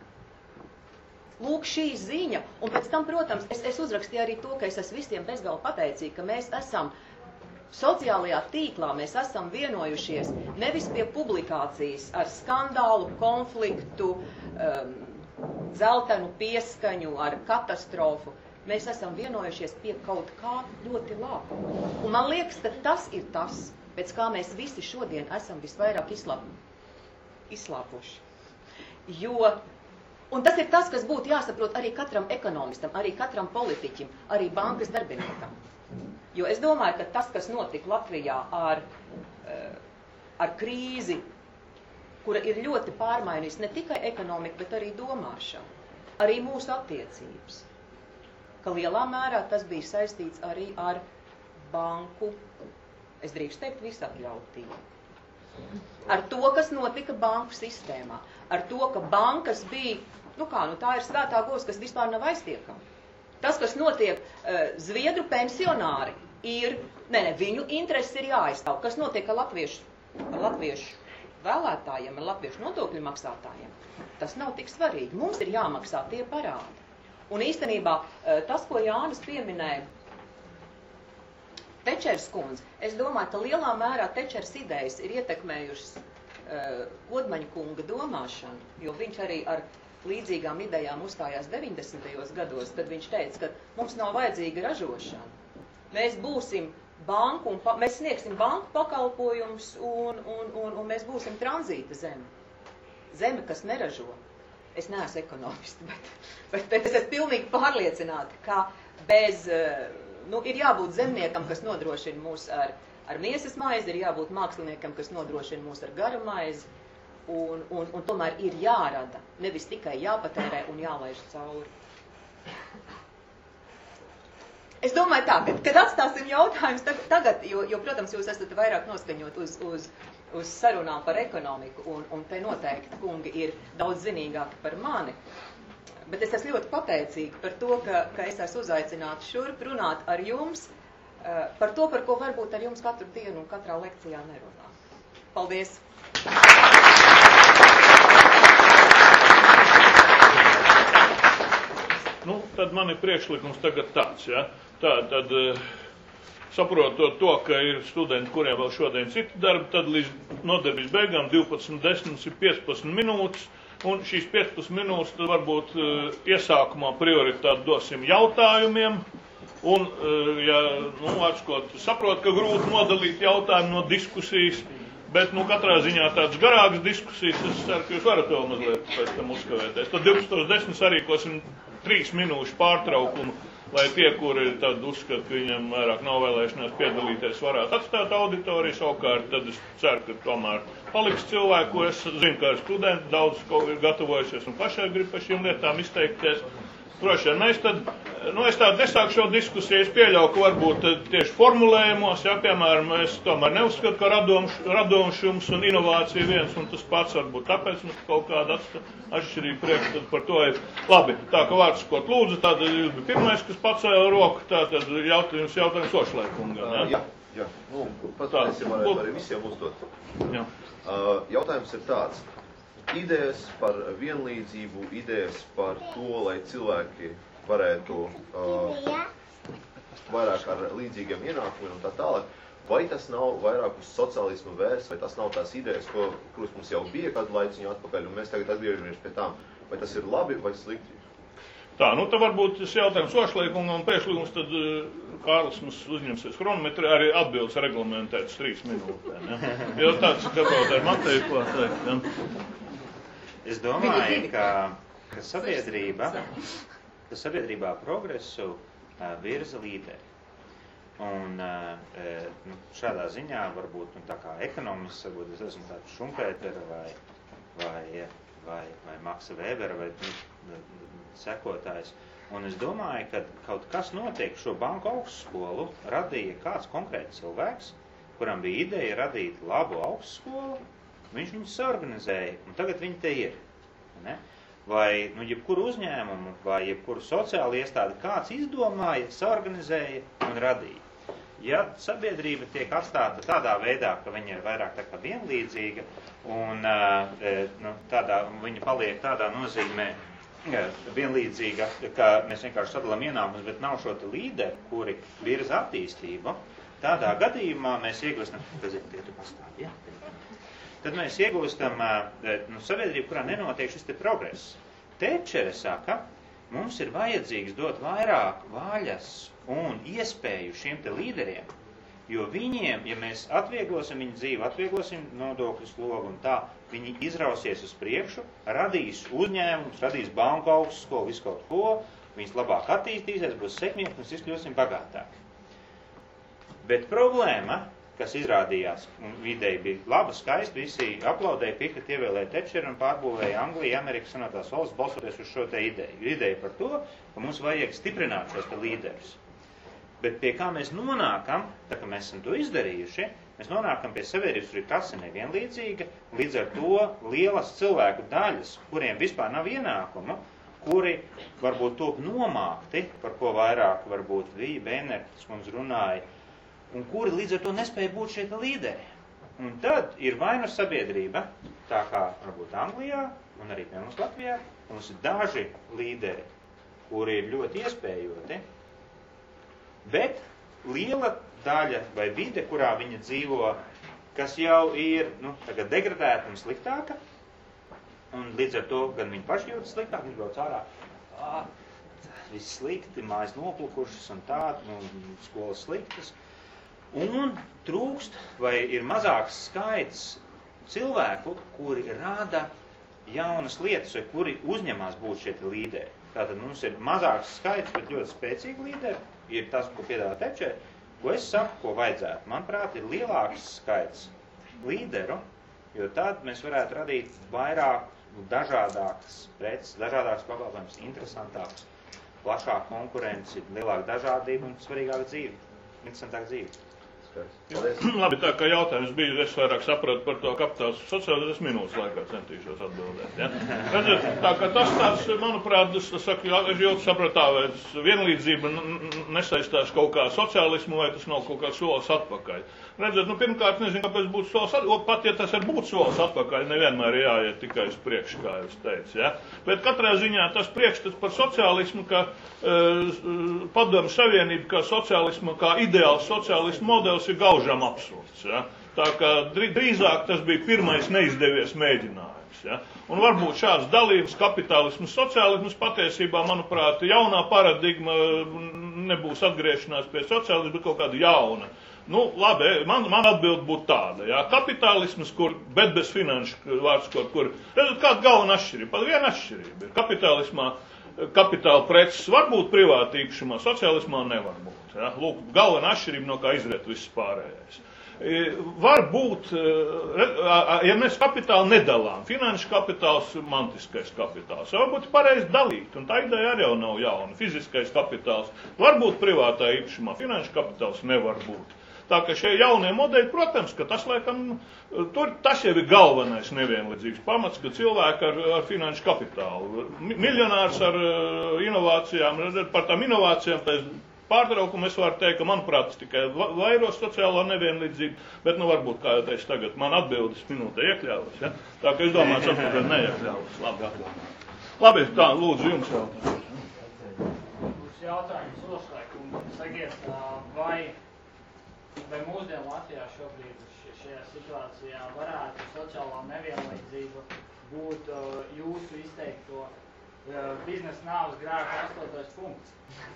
Speaker 6: Lūk, šī ziņa, un pēc tam, protams, es, es uzrakstīju arī to, ka es esmu visiem bezgalīgi pateicīgi, ka mēs esam sociālajā tīklā, mēs esam vienojušies nevis pie publikācijas ar skandālu, konfliktu, um, dzeltenu pieskaņu, ar katastrofu. Mēs esam vienojušies pie kaut kā ļoti labu. Un man liekas, ka tas ir tas, pēc kā mēs visi šodien esam visvairāk izslāp, izslāpuši. Jo, un tas ir tas, kas būtu jāsaprot arī katram ekonomistam, arī katram politiķim, arī bankas darbiniekam. Jo es domāju, ka tas, kas notika Latvijā ar, ar krīzi, kura ir ļoti pārmainījusi ne tikai ekonomiku, bet arī domāšanu, arī mūsu attiecības, ka lielā mērā tas bija saistīts arī ar banku, es drīkstu teikt, visatļautību. Ar to, kas notika banku sistēmā, ar to, ka bankas bija, nu kā, nu tā ir svētā govs, kas vispār nav aiztiekama. Tas, kas notiek, Zviedru pensionāri ir, ne, ne, viņu intereses ir jāaizstāv. Kas notiek ar latviešu, ar latviešu vēlētājiem, ar latviešu nodokļu maksātājiem, tas nav tik svarīgi. Mums ir jāmaksā tie parādi. Un īstenībā tas, ko Jānis pieminēja, Tečers kundze, es domāju, ka lielā mērā Tečers idejas ir ietekmējušas uh, Godmaņa kunga domāšanu, jo viņš arī ar līdzīgām idejām uzstājās deviņdesmitajos gados, kad viņš teica, ka mums nav vajadzīga ražošana. Mēs būsim banku un pa, mēs sniegsim banku pakalpojumus un, un, un, un mēs būsim tranzīta zeme. Zeme, kas neražo. Es neesmu ekonomisti, bet, bet, bet es esmu pilnīgi pārliecināta, ka bez, nu, ir jābūt zemniekam, kas nodrošina mūs ar, ar miesas maizi, ir jābūt māksliniekam, kas nodrošina mūs ar garu maizi. Un, un, un tomēr ir jārada, nevis tikai jāpatērē un jālaiž cauri. Es domāju tā, ka, kad atstāsim jautājumus tagad, jo, jo, protams, jūs esat vairāk noskaņot uz, uz, uz sarunām par ekonomiku, un, un te noteikti kungi ir daudz zinīgāki par mani. Bet es esmu ļoti pateicīga par to, ka, ka es esmu uzaicināta šurp runāt ar jums uh, par to, par ko varbūt ar jums katru dienu un katrā lekcijā nerunā. Paldies!
Speaker 1: Nu, tad man ir priekšlikums tagad tāds, ja. Tā, tad saprotot to, ka ir studenti, kuriem vēl šodien citi darbi, tad līdz nodarbības beigām divpadsmit desmit ir piecpadsmit minūtes, un šīs piecpadsmit minūtes tad varbūt iesākumā prioritāti dosim jautājumiem, un, ja, nu, atskot, saprot, ka grūti nodalīt jautājumu no diskusijas, bet, nu, katrā ziņā tāds garāks diskusijas, es ceru, ka jūs varat vēl mazliet pēc tam uzkavēties. Tad divpadsmit desmit sarīkosim trīs minūšu pārtraukumu, lai tie, kuri tad uzskata, ka viņam vairāk nav vēlēšanās piedalīties, varētu atstāt auditoriju. Savukārt, tad es ceru, ka tomēr paliks cilvēku, ko es zinu, ka ir studenti, daudz ko ir gatavojušies un pašai grib par šīm lietām izteikties. Droši vien mēs tad, nu es tādu nesāku šo diskusiju, es pieļauju, ka varbūt tieši formulējumos, ja, piemēram, es tomēr neuzskatu, ka radošums un inovācija viens un tas pats, varbūt tāpēc mums kaut kāda atšķirīga priekšstata par to ir. Labi, tā ka vārds, ko lūdzu, tātad jūs bija pirmais, kas pacēla roku, tātad jautājums, jautājums Ošlaikungam, ja?
Speaker 10: Jā, jā, nu, pats mēs varētu arī visiem uzdot.
Speaker 1: Jā.
Speaker 10: Uh, jautājums ir tāds. Idejas par vienlīdzību, idejas par to, lai cilvēki varētu uh, vairāk ar līdzīgiem ienākumiem un tā tālāk, vai tas nav vairāk uz sociālismu vērsts, vai tas nav tās idejas, ko, kuras mums jau bija kādu laiciņu atpakaļ, un mēs tagad atgriežamies pie tām, vai tas ir labi vai slikti?
Speaker 1: Tā, nu, tad varbūt tas jautājums Ošlaikungam un priekšlikums, tad uh, Kārlis mums uzņemsies chronometru, arī atbildes reglamentētas trīs minūtēm, ja? Jo tāds, kāpēc ar Mateju klāt teikt, ja?
Speaker 3: Es domāju, ka, ka, sabiedrība, ka sabiedrībā progresu uh, virza līderi. Un uh, nu, šādā ziņā varbūt nu, tā kā ekonomists, varbūt es esmu tāds Šumpētera vai, vai, vai, vai Maksa Vēbera vai nu, sekotājs. Un es domāju, ka kaut kas notiek šo banku augstskolu, radīja kāds konkrēts cilvēks, kuram bija ideja radīt labu augstskolu. Viņš viņus saorganizēja, un tagad viņi te ir. Ne? Vai nu, jebkuru uzņēmumu, vai jebkuru sociālu iestādi kāds izdomāja, saorganizēja un radīja. Ja sabiedrība tiek atstāta tādā veidā, ka viņa ir vairāk tā kā vienlīdzīga, un e, nu, tādā, viņa paliek tādā nozīmē ja, vienlīdzīga, ka mēs vienkārši sadalām ienākumus, bet nav šo te līderi, kuri virza attīstību, tādā gadījumā mēs iegūstam, tas ir tie tu pastāvi, ja? Tad mēs iegūstam nu, sabiedrību, kurā nenotiek šis te progress. Tečere saka, mums ir vajadzīgs dot vairāk vaļas un iespēju šiem te līderiem, jo viņiem, ja mēs atvieglosim viņu dzīvi, atvieglosim nodokļu slogu un tā, viņi izrausies uz priekšu, radīs uzņēmumus, radīs banku augstskolu, visu kaut ko, viņas labāk attīstīsies, būs sekmīgi un mēs izkļūsim bagātāki. Bet problēma, kas izrādījās, un ideja bija laba, skaista, visi aplaudēja, pika, ievēlēja Tečeru un pārbūvēja Angliju, Amerikas Savienotās valsts, balsoties uz šo te ideju. Ideja par to, ka mums vajag stiprināt šos te līderus. Bet pie kā mēs nonākam, tā kā mēs esam to izdarījuši, mēs nonākam pie sabiedrības, kur ir kasa nevienlīdzīga, līdz ar to lielas cilvēku daļas, kuriem vispār nav ienākumu, kuri varbūt top nomākti, par ko vairāk varbūt Vija Bēnertis mums runāja, un kuri līdz ar to nespēja būt šeit līderi. Un tad ir vai nu sabiedrība, tā kā varbūt Anglijā un arī pie mums Latvijā, mums ir daži līderi, kuri ir ļoti iespējoti, bet liela daļa vai vide, kurā viņi dzīvo, kas jau ir nu, tagad degradēta un sliktāka, un līdz ar to gan viņi paši jūtas sliktāk, viņi brauc ārā, ā, viss slikti, mājas noplukušas un tā, nu, skolas sliktas, un trūkst vai ir mazāks skaits cilvēku, kuri rada jaunas lietas, vai kuri uzņemās būt šie līderi. Tātad mums ir mazāks skaits, bet ļoti spēcīgi līderi, ir tas, ko piedāvā Tečer, ko es saku, ko vajadzētu. Manuprāt, ir lielāks skaits līderu, jo tad mēs varētu radīt vairāk dažādākas preces, dažādākas pakalpojumus, interesantākas, plašāk konkurenci, lielāka dažādība un svarīgāka dzīve, interesantāka dzīve.
Speaker 1: Labi, tā kā jautājums bija, es vairāk sapratu par to kapitāls sociālais minūtes laikā centīšos atbildēt. Ja? Redzat, tā kā tas tāds, manuprāt, es saku, es ļoti sapratu tā, vai vienlīdzība nesaistās kaut kā sociālismu, vai tas nav kaut kā solis atpakaļ. Redzat, nu pirmkārt, nezinu, kāpēc būtu solis atpakaļ, pat ja tas ir būt solis atpakaļ, nevienmēr jāiet tikai uz priekšu, kā jūs teicu. Ja? Bet katrā ziņā tas priekšstats par sociālismu, ka uh, padomju savienība, kā sociālismu, kā ideāls sociālismu modelis ir gaužam absurds. Ja? Tā kā drīzāk tas bija pirmais neizdevies mēģinājums. Ja? Un varbūt šāds dalības kapitālisms, sociālisms patiesībā, manuprāt, jaunā paradigma nebūs atgriešanās pie sociālismu, bet kaut kāda jauna. Nu, labi, man, man atbild būtu tāda, jā, kapitālisms, kur, bet bez finanšu vārds, kur, kur, redzat, kāda galvena atšķirība, pat viena atšķirība ir. Kapitālismā kapitāla preces var būt privāti īpašumā, sociālismā nevar būt, jā. Lūk, galvena atšķirība, no kā izriet viss pārējais. Var būt, ja mēs kapitālu nedalām, finanšu kapitāls, mantiskais kapitāls, varbūt pareizi dalīt, un tā ideja arī jau nav jauna, fiziskais kapitāls var būt privātā īpašumā, finanšu kapitāls nevar būt. Tā ka šie jaunie modeļi, protams, ka tas, laikam, tur, tas jau ir galvenais nevienlīdzīgs pamats, ka cilvēki ar, ar finanšu kapitālu, miljonārs ar inovācijām, par tām inovācijām, pēc pārtraukumu es varu teikt, ka, manuprāt, tas tikai vairos sociālo nevienlīdzību, bet, nu, varbūt, kā jau teicu tagad, man atbildes minūte iekļāvas, ja? Tā ka es domāju, sapratu, ka neiekļāvas. Labi, Labi, tā, lūdzu, jums jautājums.
Speaker 11: Būs jautājums uzslēgumu. Sakiet, vai... Vai mūsdienu Latvijā šobrīd šajā situācijā varētu sociālā nevienlīdzība būt uh, jūsu izteikto uh, biznesa nāves grēka astotais punkts?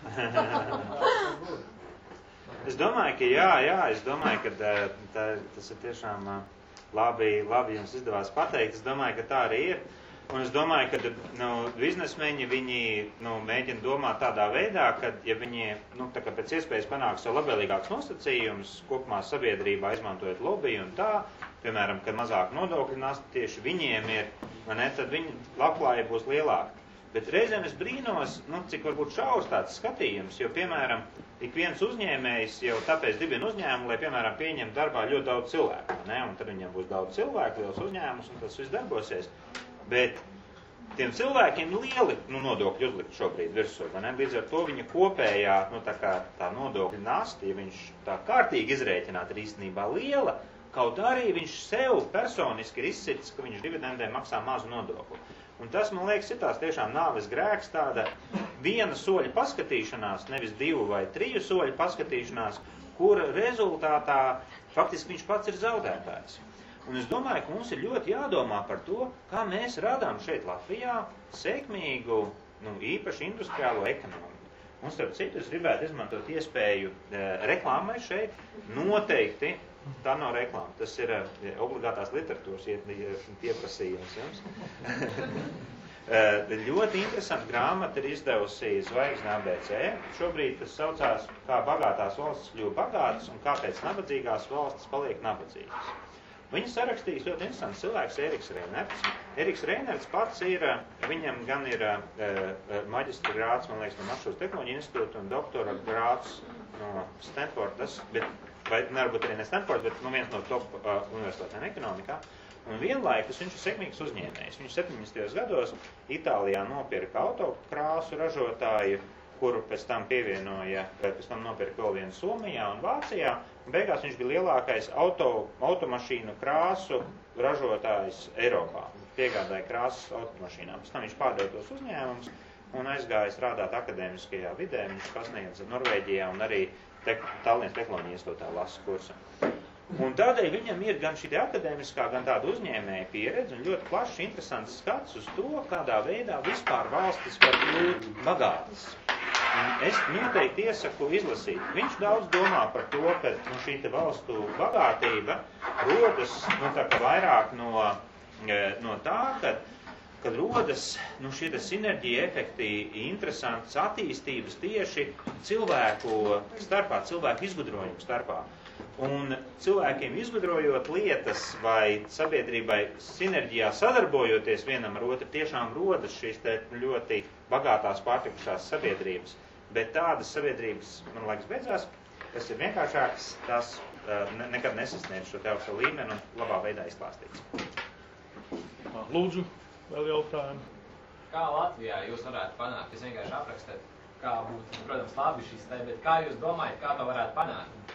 Speaker 3: Es domāju, ka jā, jā, es domāju, ka tā, tā, tas ir tiešām labi, labi jums izdevās pateikt. Es domāju, ka tā arī ir. Un es domāju, ka nu, biznesmeņi viņi nu, mēģina domāt tādā veidā, ka ja viņi nu, tā kā pēc iespējas panāk savu labvēlīgākus nosacījumus, kopumā sabiedrībā izmantojot lobby un tā, piemēram, kad mazāk nodokļu nasta tieši viņiem ir, ne, tad viņi labklājība būs lielāka. Bet reizēm es brīnos, nu, cik varbūt šaurs tāds skatījums, jo, piemēram, ik viens uzņēmējs jau tāpēc dibina uzņēmumu, lai, piemēram, pieņem darbā ļoti daudz cilvēku, ne? Un tad viņam būs daudz cilvēku, liels uzņēmums, un tas viss darbosies. Bet tiem cilvēkiem lieli nu, nodokļi uzlikt šobrīd virsū, vai ne? Līdz ar to viņa kopējā nu, tā, kā, tā nodokļa nasta, ja viņš tā kārtīgi izrēķināt, ir īstenībā liela, kaut arī viņš sev personiski ir izsits, ka viņš dividendē maksā mazu nodokli. Un tas, man liekas, ir tās tiešām nāves grēks, tāda viena soļa paskatīšanās, nevis divu vai triju soļa paskatīšanās, kura rezultātā faktiski viņš pats ir zaudētājs. Un es domāju, ka mums ir ļoti jādomā par to, kā mēs radām šeit Latvijā sekmīgu, nu, īpaši industriālo ekonomiku. Un starp citu, es gribētu izmantot iespēju e, reklāmai šeit. Noteikti tā nav reklāma, tas ir e, obligātās literatūras pieprasījums jums. Ļoti interesanta grāmata ir izdevusi Zvaigzne A B C. Šobrīd tas saucās, kā bagātās valstis kļuva bagātas un kāpēc nabadzīgās valstis paliek nabadzīgas. Viņu sarakstījis ļoti interesants cilvēks Eriks Reinerts. Eriks Reinerts pats ir, viņam gan ir maģistra grāds, man liekas, no Mašūras tehnoloģija institūta un doktora grāds no Stanfordas, bet, vai nevarbūt arī ne Stanfordas, bet nu, viens no top uh, universitātēm ekonomikā. Un vienlaikus viņš ir sekmīgs uzņēmējs. Viņš septiņdesmitajos gados Itālijā nopirka autokrāsu ražotāju, kuru pēc tam pievienoja, pēc tam nopirka vēl vienu Somijā un Vācijā. Un beigās viņš bija lielākais auto, automašīnu krāsu ražotājs Eiropā. Piegādāja krāsas automašīnām. Pēc tam viņš pārdeva tos uzņēmumus un aizgāja strādāt akadēmiskajā vidē. Viņš pasniedza Norvēģijā un arī te, Tallinas tehnoloģija institūtā lasa kursu. Un tādēļ viņam ir gan šī akadēmiskā, gan tāda uzņēmēja pieredze un ļoti plašs, interesants skats uz to, kādā veidā vispār valstis var kļūt bagātas. Un es noteikti iesaku izlasīt. Viņš daudz domā par to, ka nu, šī valstu bagātība rodas nu, tā kā vairāk no, no tā, ka, kad rodas nu, šie sinerģija efekti, interesants attīstības tieši cilvēku starpā, cilvēku izgudrojumu starpā. Un cilvēkiem izgudrojot lietas vai sabiedrībai sinerģijā sadarbojoties vienam ar otru, tiešām rodas šīs te ļoti bagātās pārtikušās sabiedrības. Bet tādas sabiedrības, man liekas, beidzās, kas ir vienkāršākas, tās uh, ne, nekad nesasniedz šo te augsto līmeni un labā veidā izklāstīts.
Speaker 1: Lūdzu, vēl jautājumu.
Speaker 12: Kā Latvijā jūs varētu panākt? Jūs vienkārši aprakstāt, kā būtu, protams, labi šis te, bet kā jūs domājat, kā to varētu panākt?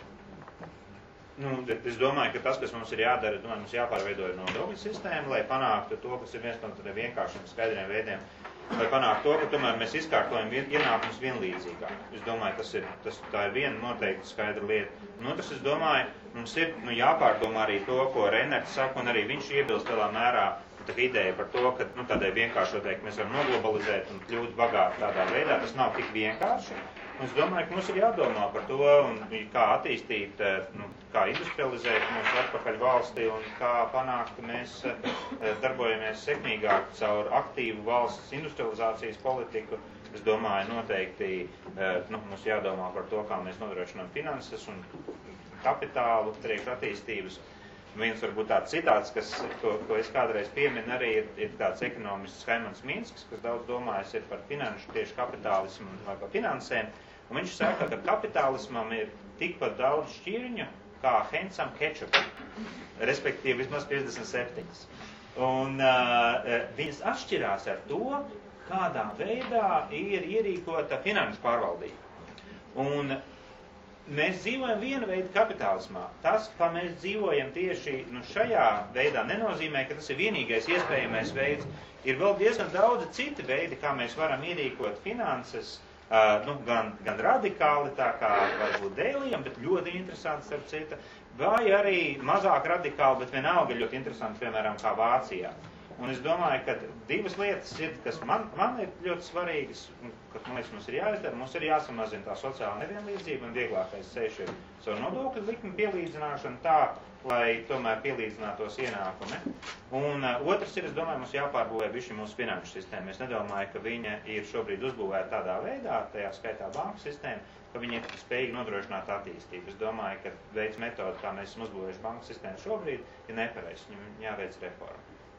Speaker 3: Nu, es domāju, ka tas, kas mums ir jādara, domāju, mums jāpārveido nodokļu sistēmu, lai panāktu to, kas ir viens no tādiem vienkāršiem skaidriem veidiem, lai panāktu to, ka tomēr mēs izkārtojam vien, ienākumus vienlīdzīgāk. Es domāju, tas ir, tas, tā ir viena noteikti skaidra lieta. Un otrs, es domāju, mums ir nu, jāpārdomā arī to, ko Reinerts saka, un arī viņš iebilst lielā mērā tā ideja par to, ka nu, tādai vienkāršotai, ka mēs varam noglobalizēt un kļūt bagāti tādā veidā, tas nav tik vienkārši. Un es domāju, ka mums ir jādomā par to, un kā attīstīt, nu, kā industrializēt mūsu atpakaļ valsti un kā panākt, ka mēs darbojamies sekmīgāk caur aktīvu valsts industrializācijas politiku. Es domāju, noteikti nu, mums jādomā par to, kā mēs nodrošinām finanses un kapitālu priekš attīstības. Viens varbūt tāds citāts, kas, ko, ko es kādreiz pieminu, arī ir, ir tāds ekonomists Haimans Minsks, kas daudz domājas ir par finanšu, tieši kapitālismu vai par finansēm. Un viņš saka, ka kapitālismam ir tikpat daudz šķirņu kā Heinzam Ketchupam, respektīvi vismaz piecdesmit septiņas. Un uh, viņas atšķirās ar to, kādā veidā ir ierīkota finanses pārvaldība. Un mēs dzīvojam viena veida kapitālismā. Tas, kā mēs dzīvojam tieši nu, šajā veidā, nenozīmē, ka tas ir vienīgais iespējamais veids. Ir vēl diezgan daudzi citi veidi, kā mēs varam ierīkot finanses, uh, nu, gan, gan radikāli, tā kā varbūt dēlījam, bet ļoti interesanti starp cita, vai arī mazāk radikāli, bet vienalga ļoti interesanti, piemēram, kā Vācijā. Un es domāju, ka divas lietas ir, kas man, man ir ļoti svarīgas, un, kas, man liekas, mums ir jāizdara, mums ir jāsamazina tā sociāla nevienlīdzība, un vieglākais ceļš ir savu nodokļu likmi pielīdzināšana tā, lai tomēr pielīdzinātos ienākumi. Un uh, otrs ir, es domāju, mums jāpārbūvē bišķi mūsu finanšu sistēma. Es nedomāju, ka viņa ir šobrīd uzbūvēta tādā veidā, tajā skaitā banku sistēma, ka viņi ir spējīgi nodrošināt attīstību. Es domāju, ka veids metoda, kā mēs esam uzbūvējuši banku sistēmu šobrīd, ir nepareizs, viņam jāveic reforma.